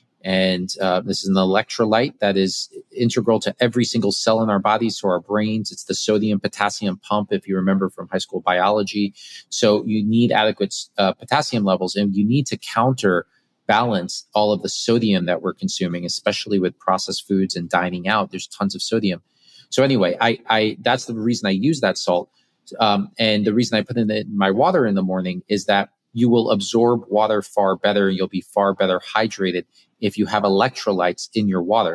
And uh, this is an electrolyte that is integral to every single cell in our bodies, to our brains. It's the sodium potassium pump, if you remember from high school biology. So you need adequate uh, potassium levels, and you need to counterbalance all of the sodium that we're consuming, especially with processed foods and dining out. There's tons of sodium. So anyway, I, I that's the reason I use that salt. Um, and the reason I put in, the, in my water in the morning is that you will absorb water far better, and you'll be far better hydrated if you have electrolytes in your water.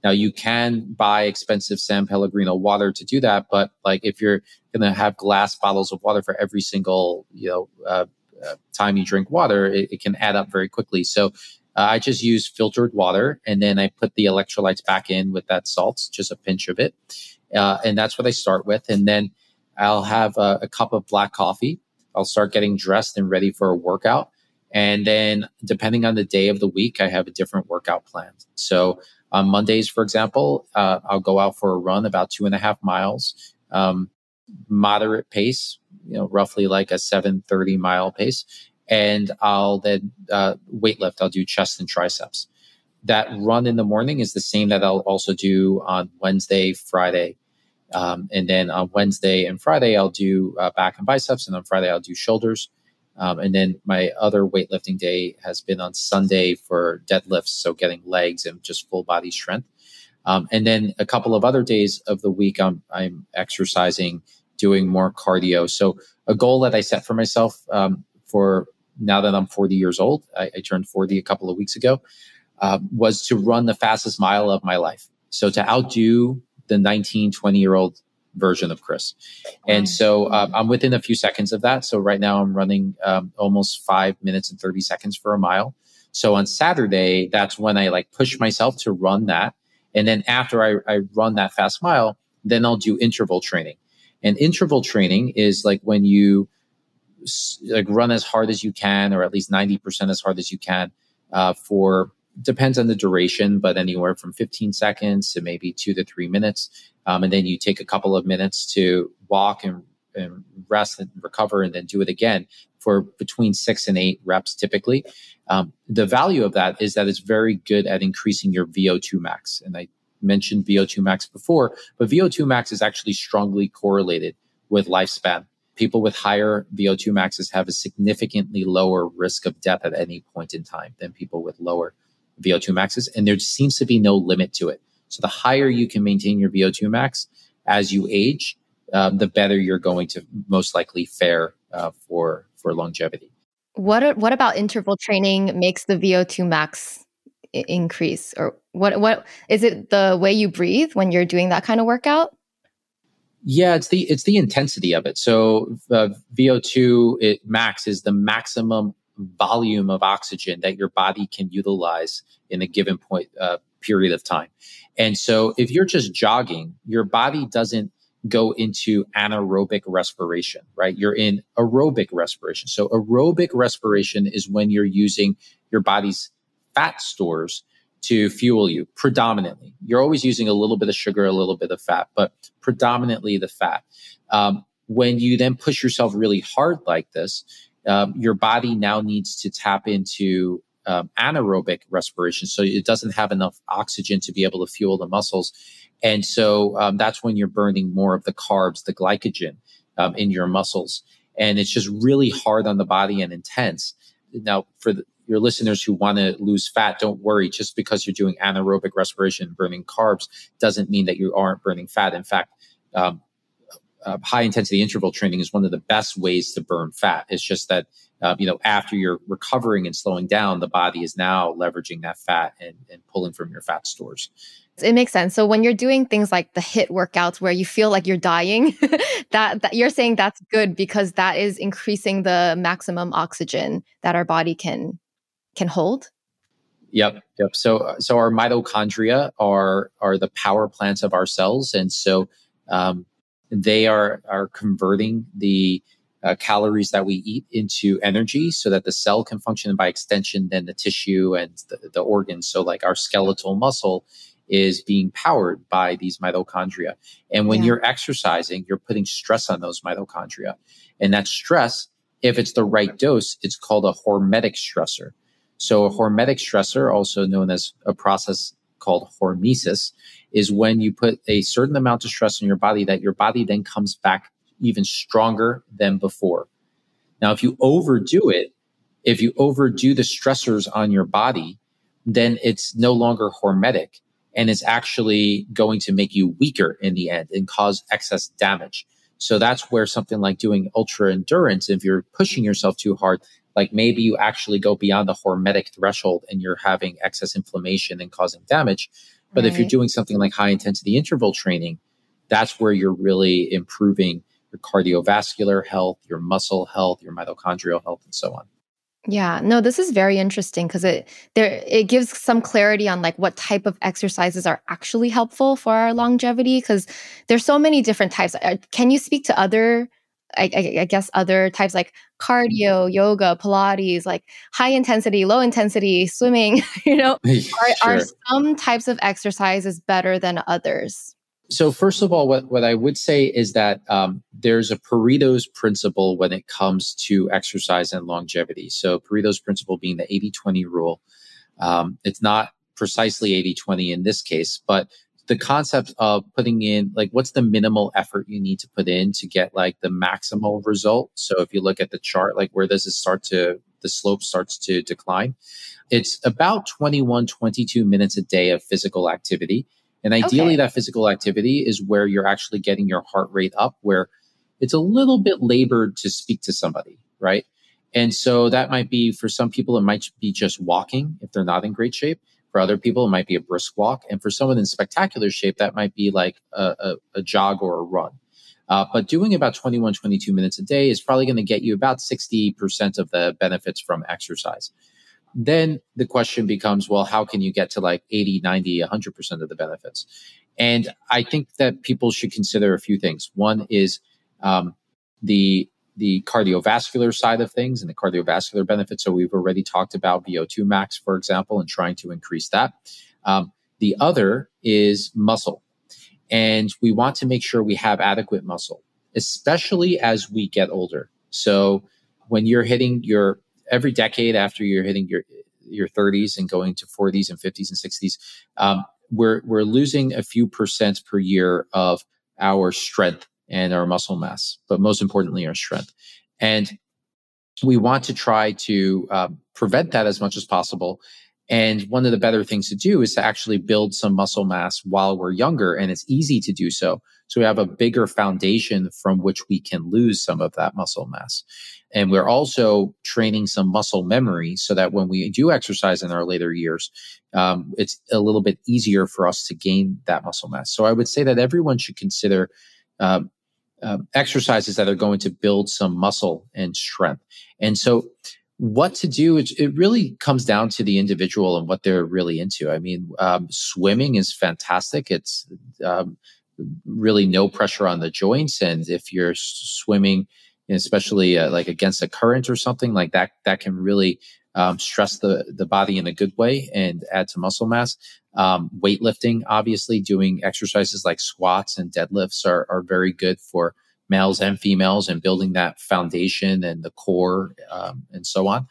Now you can buy expensive San Pellegrino water to do that, but like if you're going to have glass bottles of water for every single, you know, uh, uh, time you drink water, it, it can add up very quickly. So uh, I just use filtered water, and then I put the electrolytes back in with that salt, just a pinch of it. Uh, and that's what I start with. And then I'll have a, a cup of black coffee. I'll start getting dressed and ready for a workout. And then depending on the day of the week, I have a different workout plan. So on Mondays, for example, uh, I'll go out for a run about two and a half miles, um, moderate pace, you know, roughly like a seven thirty mile pace. And I'll then uh, weightlift. I'll do chest and triceps. That run in the morning is the same that I'll also do on Wednesday, Friday. Um, and then on Wednesday and Friday, I'll do uh, back and biceps. And on Friday, I'll do shoulders. Um, and then my other weightlifting day has been on Sunday for deadlifts, so getting legs and just full body strength. Um, and then a couple of other days of the week, I'm, I'm exercising, doing more cardio. So a goal that I set for myself um, for now that I'm forty years old, I, I turned forty a couple of weeks ago, uh, was to run the fastest mile of my life. So to outdo the nineteen, twenty year old version of Chris. And so um, I'm within a few seconds of that. So right now I'm running um, almost five minutes and thirty seconds for a mile. So on Saturday, that's when I like push myself to run that. And then after I, I run that fast mile, then I'll do interval training. And interval training is like when you like run as hard as you can, or at least ninety percent as hard as you can uh, for, depends on the duration, but anywhere from fifteen seconds to maybe two to three minutes. Um, and then you take a couple of minutes to walk and, and rest and recover, and then do it again for between six and eight reps typically. Um, the value of that is that it's very good at increasing your V O two max. And I mentioned V O two max before, but V O two max is actually strongly correlated with lifespan. People with higher V O two maxes have a significantly lower risk of death at any point in time than people with lower V O two maxes. And there seems to be no limit to it. So the higher you can maintain your V O two max as you age, um, the better you're going to most likely fare uh, for for longevity. What what about interval training makes the V O two max I- increase? Or what what is it, the way you breathe when you're doing that kind of workout? Yeah, it's the it's the intensity of it. So uh, V O two it max is the maximum volume of oxygen that your body can utilize in a given point uh, period of time. And so if you're just jogging, your body doesn't go into anaerobic respiration, right? You're in aerobic respiration. So aerobic respiration is when you're using your body's fat stores to fuel you predominantly. You're always using a little bit of sugar, a little bit of fat, but predominantly the fat. Um, when you then push yourself really hard like this, um, your body now needs to tap into um, anaerobic respiration. So it doesn't have enough oxygen to be able to fuel the muscles. And so um, that's when you're burning more of the carbs, the glycogen um, in your muscles. And it's just really hard on the body and intense. Now, for the, your listeners who want to lose fat, don't worry. Just because you're doing anaerobic respiration, burning carbs, doesn't mean that you aren't burning fat. In fact, um, uh, high intensity interval training is one of the best ways to burn fat. It's just that, uh, you know, after you're recovering and slowing down, the body is now leveraging that fat and, and pulling from your fat stores. It makes sense. So when you're doing things like the HIIT workouts where you feel like you're dying, that, that you're saying that's good because that is increasing the maximum oxygen that our body can can hold. Yep, yep. So so our mitochondria are are the power plants of our cells, and so um, they are are converting the uh, calories that we eat into energy so that the cell can function, and by extension, then the tissue and the, the organs. So like our skeletal muscle is being powered by these mitochondria. And when yeah. you're exercising, you're putting stress on those mitochondria. And that stress, if it's the right dose, it's called a hormetic stressor. So a hormetic stressor, also known as a process called hormesis, is when you put a certain amount of stress on your body that your body then comes back even stronger than before. Now, if you overdo it, if you overdo the stressors on your body, then it's no longer hormetic. And it's actually going to make you weaker in the end and cause excess damage. So that's where something like doing ultra endurance, if you're pushing yourself too hard, like maybe you actually go beyond the hormetic threshold and you're having excess inflammation and causing damage. But right. if you're doing something like high intensity interval training, that's where you're really improving your cardiovascular health, your muscle health, your mitochondrial health, and so on. Yeah, no, this is very interesting because it there it gives some clarity on like what type of exercises are actually helpful for our longevity, because there's so many different types. Can you speak to other, I, I, I guess, other types like cardio, yoga, Pilates, like high intensity, low intensity, swimming? You know, are, sure. are some types of exercises better than others? So first of all, what, what I would say is that um, there's a Pareto's principle when it comes to exercise and longevity. So Pareto's principle being the eighty twenty rule. Um, it's not precisely eighty twenty in this case, but the concept of putting in, like, what's the minimal effort you need to put in to get like the maximal result. So if you look at the chart, like where does it start to, the slope starts to decline? It's about twenty-one, twenty-two minutes a day of physical activity. And ideally, okay. that physical activity is where you're actually getting your heart rate up, where it's a little bit labored to speak to somebody, right? And so that might be, for some people, it might be just walking if they're not in great shape. For other people, it might be a brisk walk. And for someone in spectacular shape, that might be like a, a, a jog or a run. Uh, but doing about twenty-one, twenty-two minutes a day is probably going to get you about sixty percent of the benefits from exercise. Then the question becomes, well, how can you get to like eighty, ninety, one hundred percent of the benefits? And I think that people should consider a few things. One is um, the the cardiovascular side of things and the cardiovascular benefits. So we've already talked about V O two max, for example, and trying to increase that. Um, the other is muscle. And we want to make sure we have adequate muscle, especially as we get older. So when you're hitting your every decade after you're hitting your your thirties and going to forties and fifties and sixties, um, we're we're losing a few percent per year of our strength and our muscle mass, but most importantly, our strength. And we want to try to um, prevent that as much as possible. And one of the better things to do is to actually build some muscle mass while we're younger, and it's easy to do so. So we have a bigger foundation from which we can lose some of that muscle mass. And we're also training some muscle memory so that when we do exercise in our later years, um, it's a little bit easier for us to gain that muscle mass. So I would say that everyone should consider um, uh, exercises that are going to build some muscle and strength. And so what to do, it, it really comes down to the individual and what they're really into. I mean, um, swimming is fantastic. It's um, really no pressure on the joints. And if you're swimming, especially uh, like against a current or something like that, that can really um, stress the, the body in a good way and add to muscle mass. Um, weightlifting, obviously, doing exercises like squats and deadlifts are, are very good for males and females and building that foundation and the core um, and so on.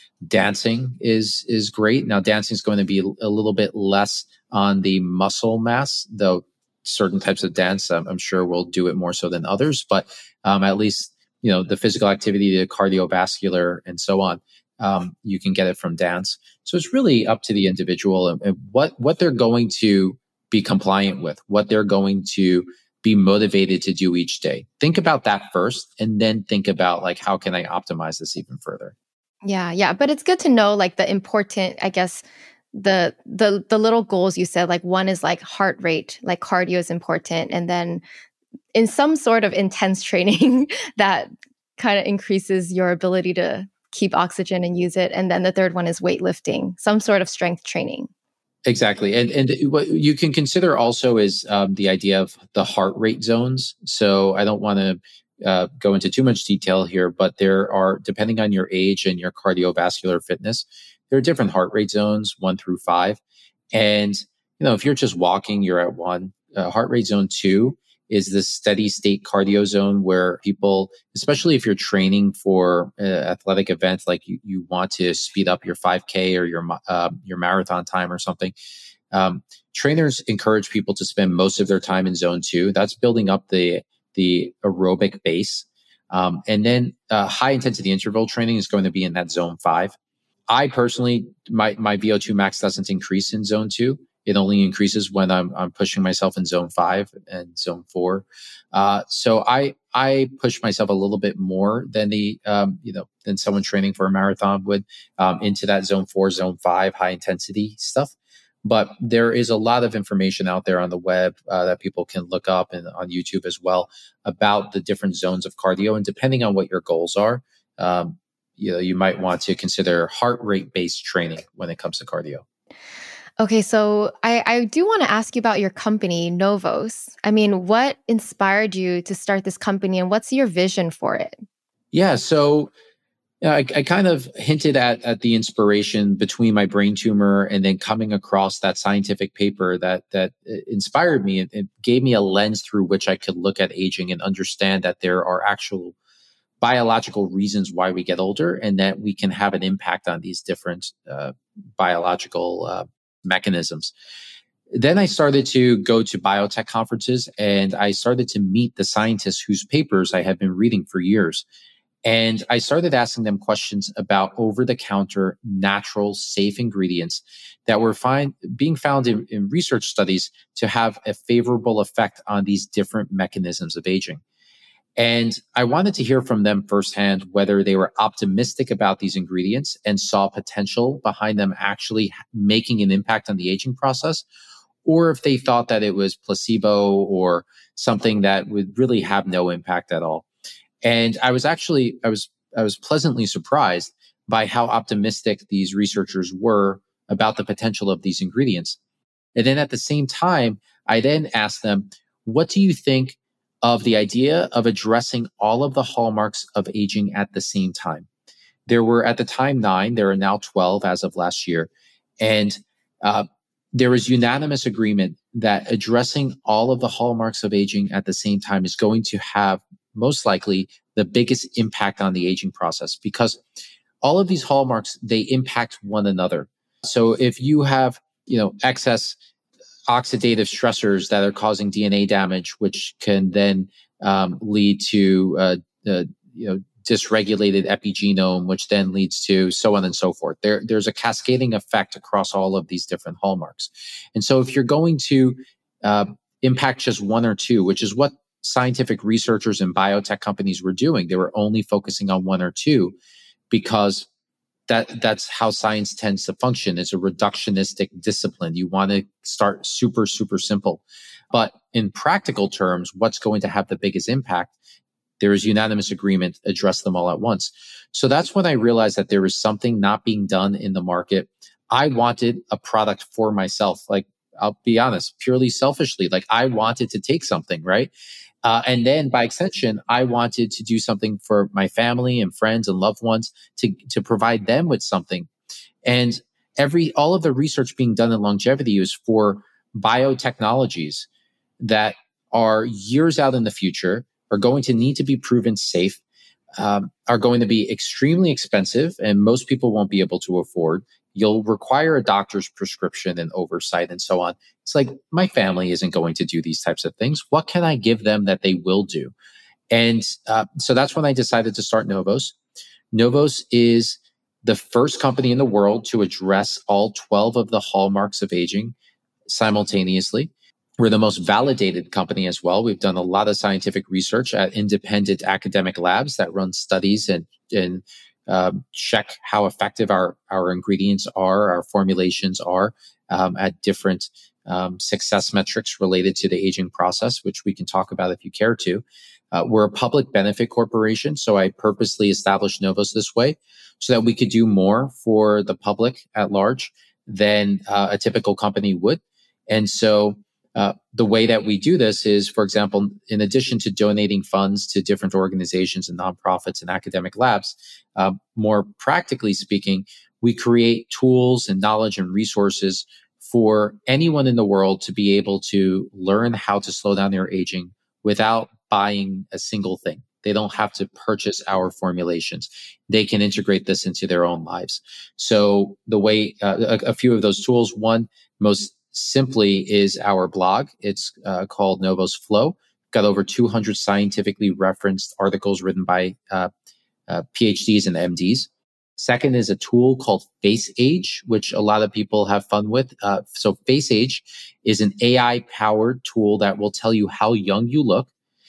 Dancing is is great. Now, dancing is going to be a little bit less on the muscle mass, though certain types of dance, I'm, I'm sure, will do it more so than others. But um, at least, you know, the physical activity, the cardiovascular, and so on, um, you can get it from dance. So it's really up to the individual and, and what what they're going to be compliant with, what they're going to be motivated to do each day. Think about that first, and then think about like, how can I optimize this even further? Yeah, yeah. But it's good to know like the important, I guess, the the the little goals you said. Like one is like heart rate, like cardio is important, and then in some sort of intense training that kind of increases your ability to keep oxygen and use it. And then the third one is weightlifting, some sort of strength training. Exactly. And and what you can consider also is um, the idea of the heart rate zones. So I don't want to uh, go into too much detail here, but there are, depending on your age and your cardiovascular fitness, there are different heart rate zones, one through five. And, you know, if you're just walking, you're at one. Uh, heart rate zone two is the steady state cardio zone where people, especially if you're training for uh, athletic events, like you, you want to speed up your five K or your uh, your marathon time or something. Um, trainers encourage people to spend most of their time in zone two. That's building up the the aerobic base. Um, and then uh, high intensity interval training is going to be in that zone five. I personally, my, my V O two max doesn't increase in zone two. It only increases when I'm, I'm pushing myself in zone five and zone four. Uh, so I, I push myself a little bit more than the, um, you know, than someone training for a marathon would, um, into that zone four, zone five, high intensity stuff. But there is a lot of information out there on the web uh, that people can look up and on YouTube as well about the different zones of cardio. And depending on what your goals are, um, you know, you might want to consider heart rate based training when it comes to cardio. Okay, so I, I do want to ask you about your company, Novos. I mean, what inspired you to start this company and what's your vision for it? Yeah, so yeah, I, I kind of hinted at, at the inspiration between my brain tumor and then coming across that scientific paper that that inspired me. It, it gave me a lens through which I could look at aging and understand that there are actual biological reasons why we get older and that we can have an impact on these different uh, biological uh, mechanisms. Then I started to go to biotech conferences and I started to meet the scientists whose papers I had been reading for years. And I started asking them questions about over-the-counter, natural, safe ingredients that were find, being found in, in research studies to have a favorable effect on these different mechanisms of aging. And I wanted to hear from them firsthand whether they were optimistic about these ingredients and saw potential behind them actually making an impact on the aging process, or if they thought that it was placebo or something that would really have no impact at all. And I was actually, I was, I was pleasantly surprised by how optimistic these researchers were about the potential of these ingredients. And then at the same time, I then asked them, what do you think of the idea of addressing all of the hallmarks of aging at the same time? There were at the time nine, there are now twelve as of last year. And uh, there was unanimous agreement that addressing all of the hallmarks of aging at the same time is going to have most likely the biggest impact on the aging process, because all of these hallmarks, they impact one another. So if you have, you know, excess oxidative stressors that are causing D N A damage, which can then um, lead to, uh, uh, you know, dysregulated epigenome, which then leads to so on and so forth. There, there's a cascading effect across all of these different hallmarks. And so if you're going to uh, impact just one or two, which is what scientific researchers and biotech companies were doing, they were only focusing on one or two because that that's how science tends to function. It's a reductionistic discipline. You want to start super, super simple. But in practical terms, what's going to have the biggest impact? There is unanimous agreement, address them all at once. So that's when I realized that there was something not being done in the market. I wanted a product for myself. Like, I'll be honest, purely selfishly, like I wanted to take something, right? Uh, and then by extension, I wanted to do something for my family and friends and loved ones to, to provide them with something. And every, all of the research being done in longevity is for biotechnologies that are years out in the future, are going to need to be proven safe, um, are going to be extremely expensive, and most people won't be able to afford. You'll require a doctor's prescription and oversight and so on. It's like, my family isn't going to do these types of things. What can I give them that they will do? And uh, so that's when I decided to start Novos. Novos is the first company in the world to address all twelve of the hallmarks of aging simultaneously. We're the most validated company as well. We've done a lot of scientific research at independent academic labs that run studies and, and uh, check how effective our, our ingredients are, our formulations are um, at different um, success metrics related to the aging process, which we can talk about if you care to. Uh, we're a public benefit corporation, so I purposely established Novos this way so that we could do more for the public at large than uh, a typical company would. And so Uh, the way that we do this is, for example, in addition to donating funds to different organizations and nonprofits and academic labs, uh, more practically speaking, we create tools and knowledge and resources for anyone in the world to be able to learn how to slow down their aging without buying a single thing. They don't have to purchase our formulations. They can integrate this into their own lives. So the way, uh, a, a few of those tools, one, most simply is our blog. It's uh, called Novos Flow. Got over two hundred scientifically referenced articles written by uh, uh, PhDs and M Ds. Second is a tool called Face Age, which a lot of people have fun with. Uh, so Face Age is an A I-powered tool that will tell you how young you look,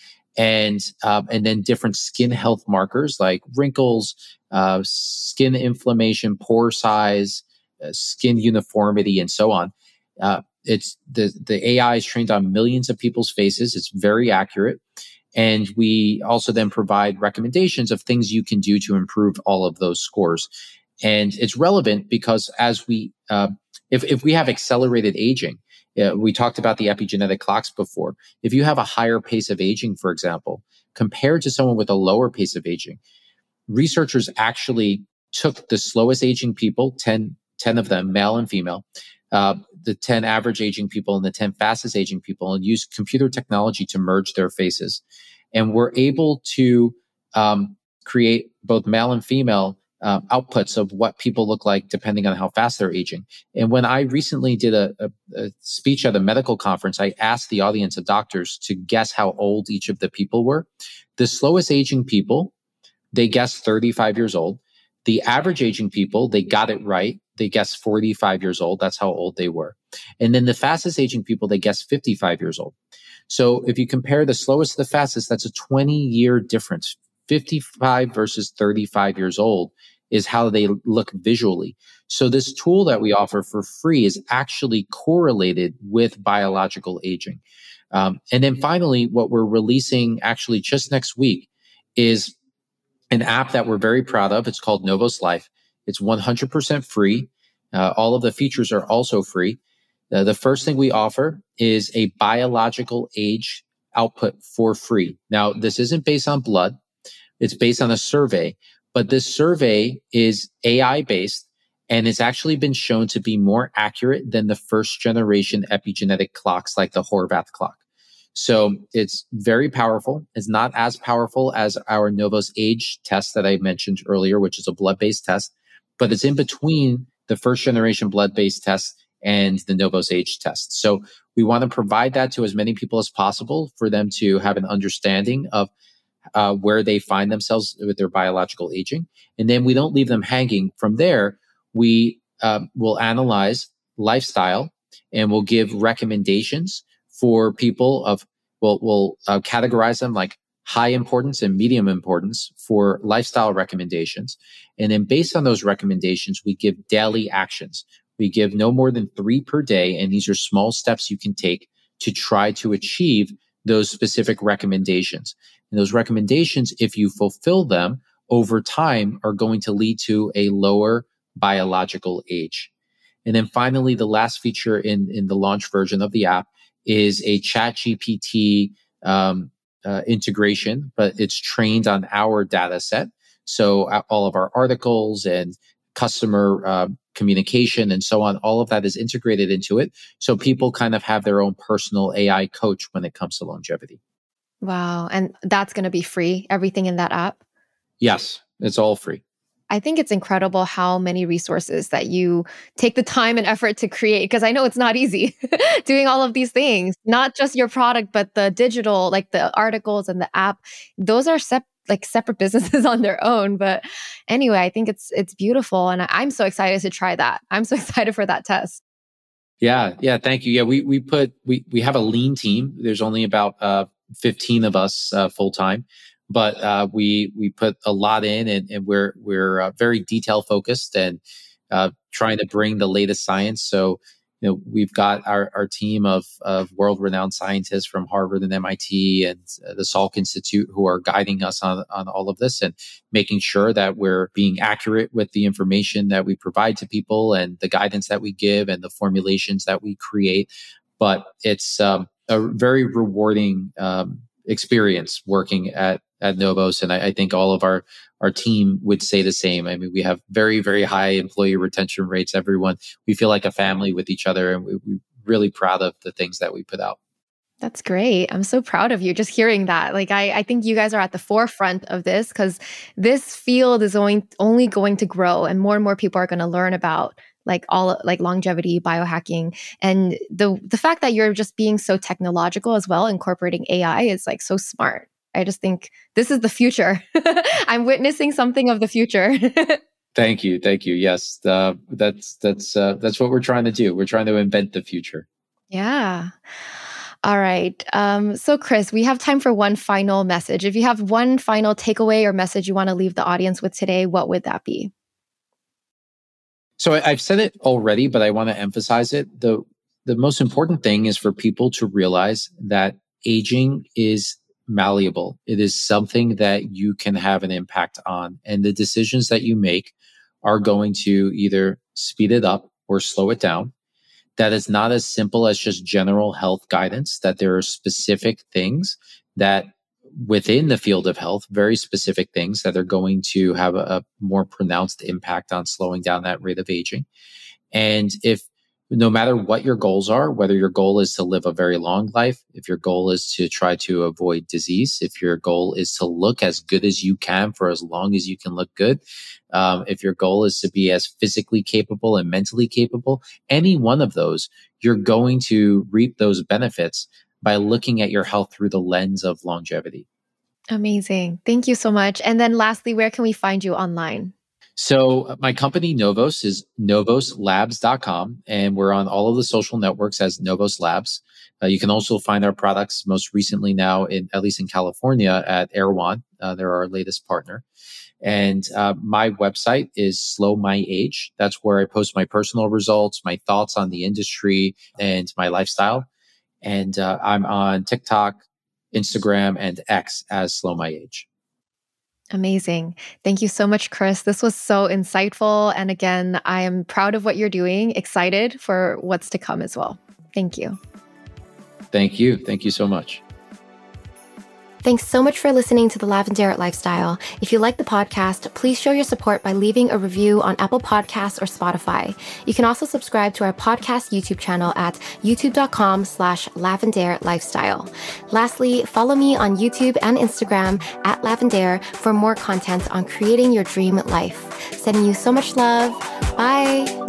and um, and then different skin health markers like wrinkles, uh, skin inflammation, pore size, uh, skin uniformity, and so on. Uh, it's the the A I is trained on millions of people's faces. It's very accurate. And we also then provide recommendations of things you can do to improve all of those scores. And it's relevant because as we, uh, if, if we have accelerated aging, uh, we talked about the epigenetic clocks before. If you have a higher pace of aging, for example, compared to someone with a lower pace of aging, researchers actually took the slowest aging people, ten, ten of them, male and female, uh, the ten average aging people and the ten fastest aging people, and used computer technology to merge their faces. And we're able to um, create both male and female uh, outputs of what people look like depending on how fast they're aging. And when I recently did a, a, a speech at a medical conference, I asked the audience of doctors to guess how old each of the people were. The slowest aging people, they guessed thirty-five years old. The average aging people, they got it right. They guessed forty-five years old. That's how old they were. And then the fastest aging people, they guessed fifty-five years old. So if you compare the slowest to the fastest, that's a twenty year difference. fifty-five versus thirty-five years old is how they look visually. So this tool that we offer for free is actually correlated with biological aging. Um, and then finally, what we're releasing actually just next week is an app that we're very proud of. It's called Novos Life. It's one hundred percent free. Uh, all of the features are also free. Uh, the first thing we offer is a biological age output for free. Now, this isn't based on blood. It's based on a survey, but this survey is A I based, and it's actually been shown to be more accurate than the first generation epigenetic clocks like the Horvath clock. So it's very powerful. It's not as powerful as our Novos Age test that I mentioned earlier, which is a blood-based test, but it's in between the first generation blood-based test and the Novos Age test. So we want to provide that to as many people as possible for them to have an understanding of uh, where they find themselves with their biological aging. And then we don't leave them hanging. From there, we um, will analyze lifestyle and we'll give recommendations for people of, we'll, we'll uh, categorize them like high importance and medium importance for lifestyle recommendations. And then based on those recommendations, we give daily actions. We give no more than three per day. And these are small steps you can take to try to achieve those specific recommendations. And those recommendations, if you fulfill them over time, are going to lead to a lower biological age. And then finally, the last feature in, in the launch version of the app is a ChatGPT um, uh, integration, but it's trained on our data set. So uh, all of our articles and customer uh, communication and so on, all of that is integrated into it. So people kind of have their own personal A I coach when it comes to longevity. Wow. And that's going to be free, everything in that app? Yes, it's all free. I think it's incredible how many resources that you take the time and effort to create, because I know it's not easy doing all of these things, not just your product, but the digital, like the articles and the app. Those are sep- like separate businesses on their own. But anyway, I think it's it's beautiful. And I, I'm so excited to try that. I'm so excited for that test. Yeah. Yeah. Thank you. Yeah. We, we put, we, we have a lean team. There's only about uh, fifteen of us uh, full time. But uh, we we put a lot in, and, and we're we're uh, very detail focused and uh, trying to bring the latest science. So, you know, we've got our, our team of of world renowned scientists from Harvard and M I T and uh, the Salk Institute who are guiding us on on all of this and making sure that we're being accurate with the information that we provide to people and the guidance that we give and the formulations that we create. But it's um, a very rewarding um, experience working at at Novos. And I, I think all of our, our team would say the same. I mean, we have very, very high employee retention rates. Everyone, we feel like a family with each other, and we, we're really proud of the things that we put out. That's great. I'm so proud of you just hearing that. Like, I, I think you guys are at the forefront of this because this field is only, only going to grow, and more and more people are going to learn about like all like longevity, biohacking. And the the fact that you're just being so technological as well, incorporating A I is like so smart. I just think this is the future. I'm witnessing something of the future. Thank you. Thank you. Yes. Uh, that's, that's, uh, that's what we're trying to do. We're trying to invent the future. Yeah. All right. Um, so Chris, we have time for one final message. If you have one final takeaway or message you want to leave the audience with today, what would that be? So I, I've said it already, but I want to emphasize it. The, the most important thing is for people to realize that aging is malleable. It is something that you can have an impact on. And the decisions that you make are going to either speed it up or slow it down. That is not as simple as just general health guidance, that there are specific things that within the field of health, very specific things that are going to have a, a more pronounced impact on slowing down that rate of aging. And if no matter what your goals are, whether your goal is to live a very long life, if your goal is to try to avoid disease, if your goal is to look as good as you can for as long as you can look good, um, if your goal is to be as physically capable and mentally capable, any one of those, you're going to reap those benefits by looking at your health through the lens of longevity. Amazing. Thank you so much. And then lastly, where can we find you online? So my company Novos is novos labs dot com, and we're on all of the social networks as Novos Labs. Uh, you can also find our products most recently now, in at least in California, at Erewhon. Uh, they're our latest partner. And uh, my website is Slow My Age. That's where I post my personal results, my thoughts on the industry, and my lifestyle. And uh, I'm on TikTok, Instagram, and X as Slow My Age. Amazing. Thank you so much, Chris. This was so insightful. And again, I am proud of what you're doing, excited for what's to come as well. Thank you. Thank you. Thank you so much. Thanks so much for listening to The Lavendaire Lifestyle. If you like the podcast, please show your support by leaving a review on Apple Podcasts or Spotify. You can also subscribe to our podcast YouTube channel at youtube.com slash Lavendaire Lifestyle. Lastly, follow me on YouTube and Instagram at Lavendaire for more content on creating your dream life. Sending you so much love. Bye.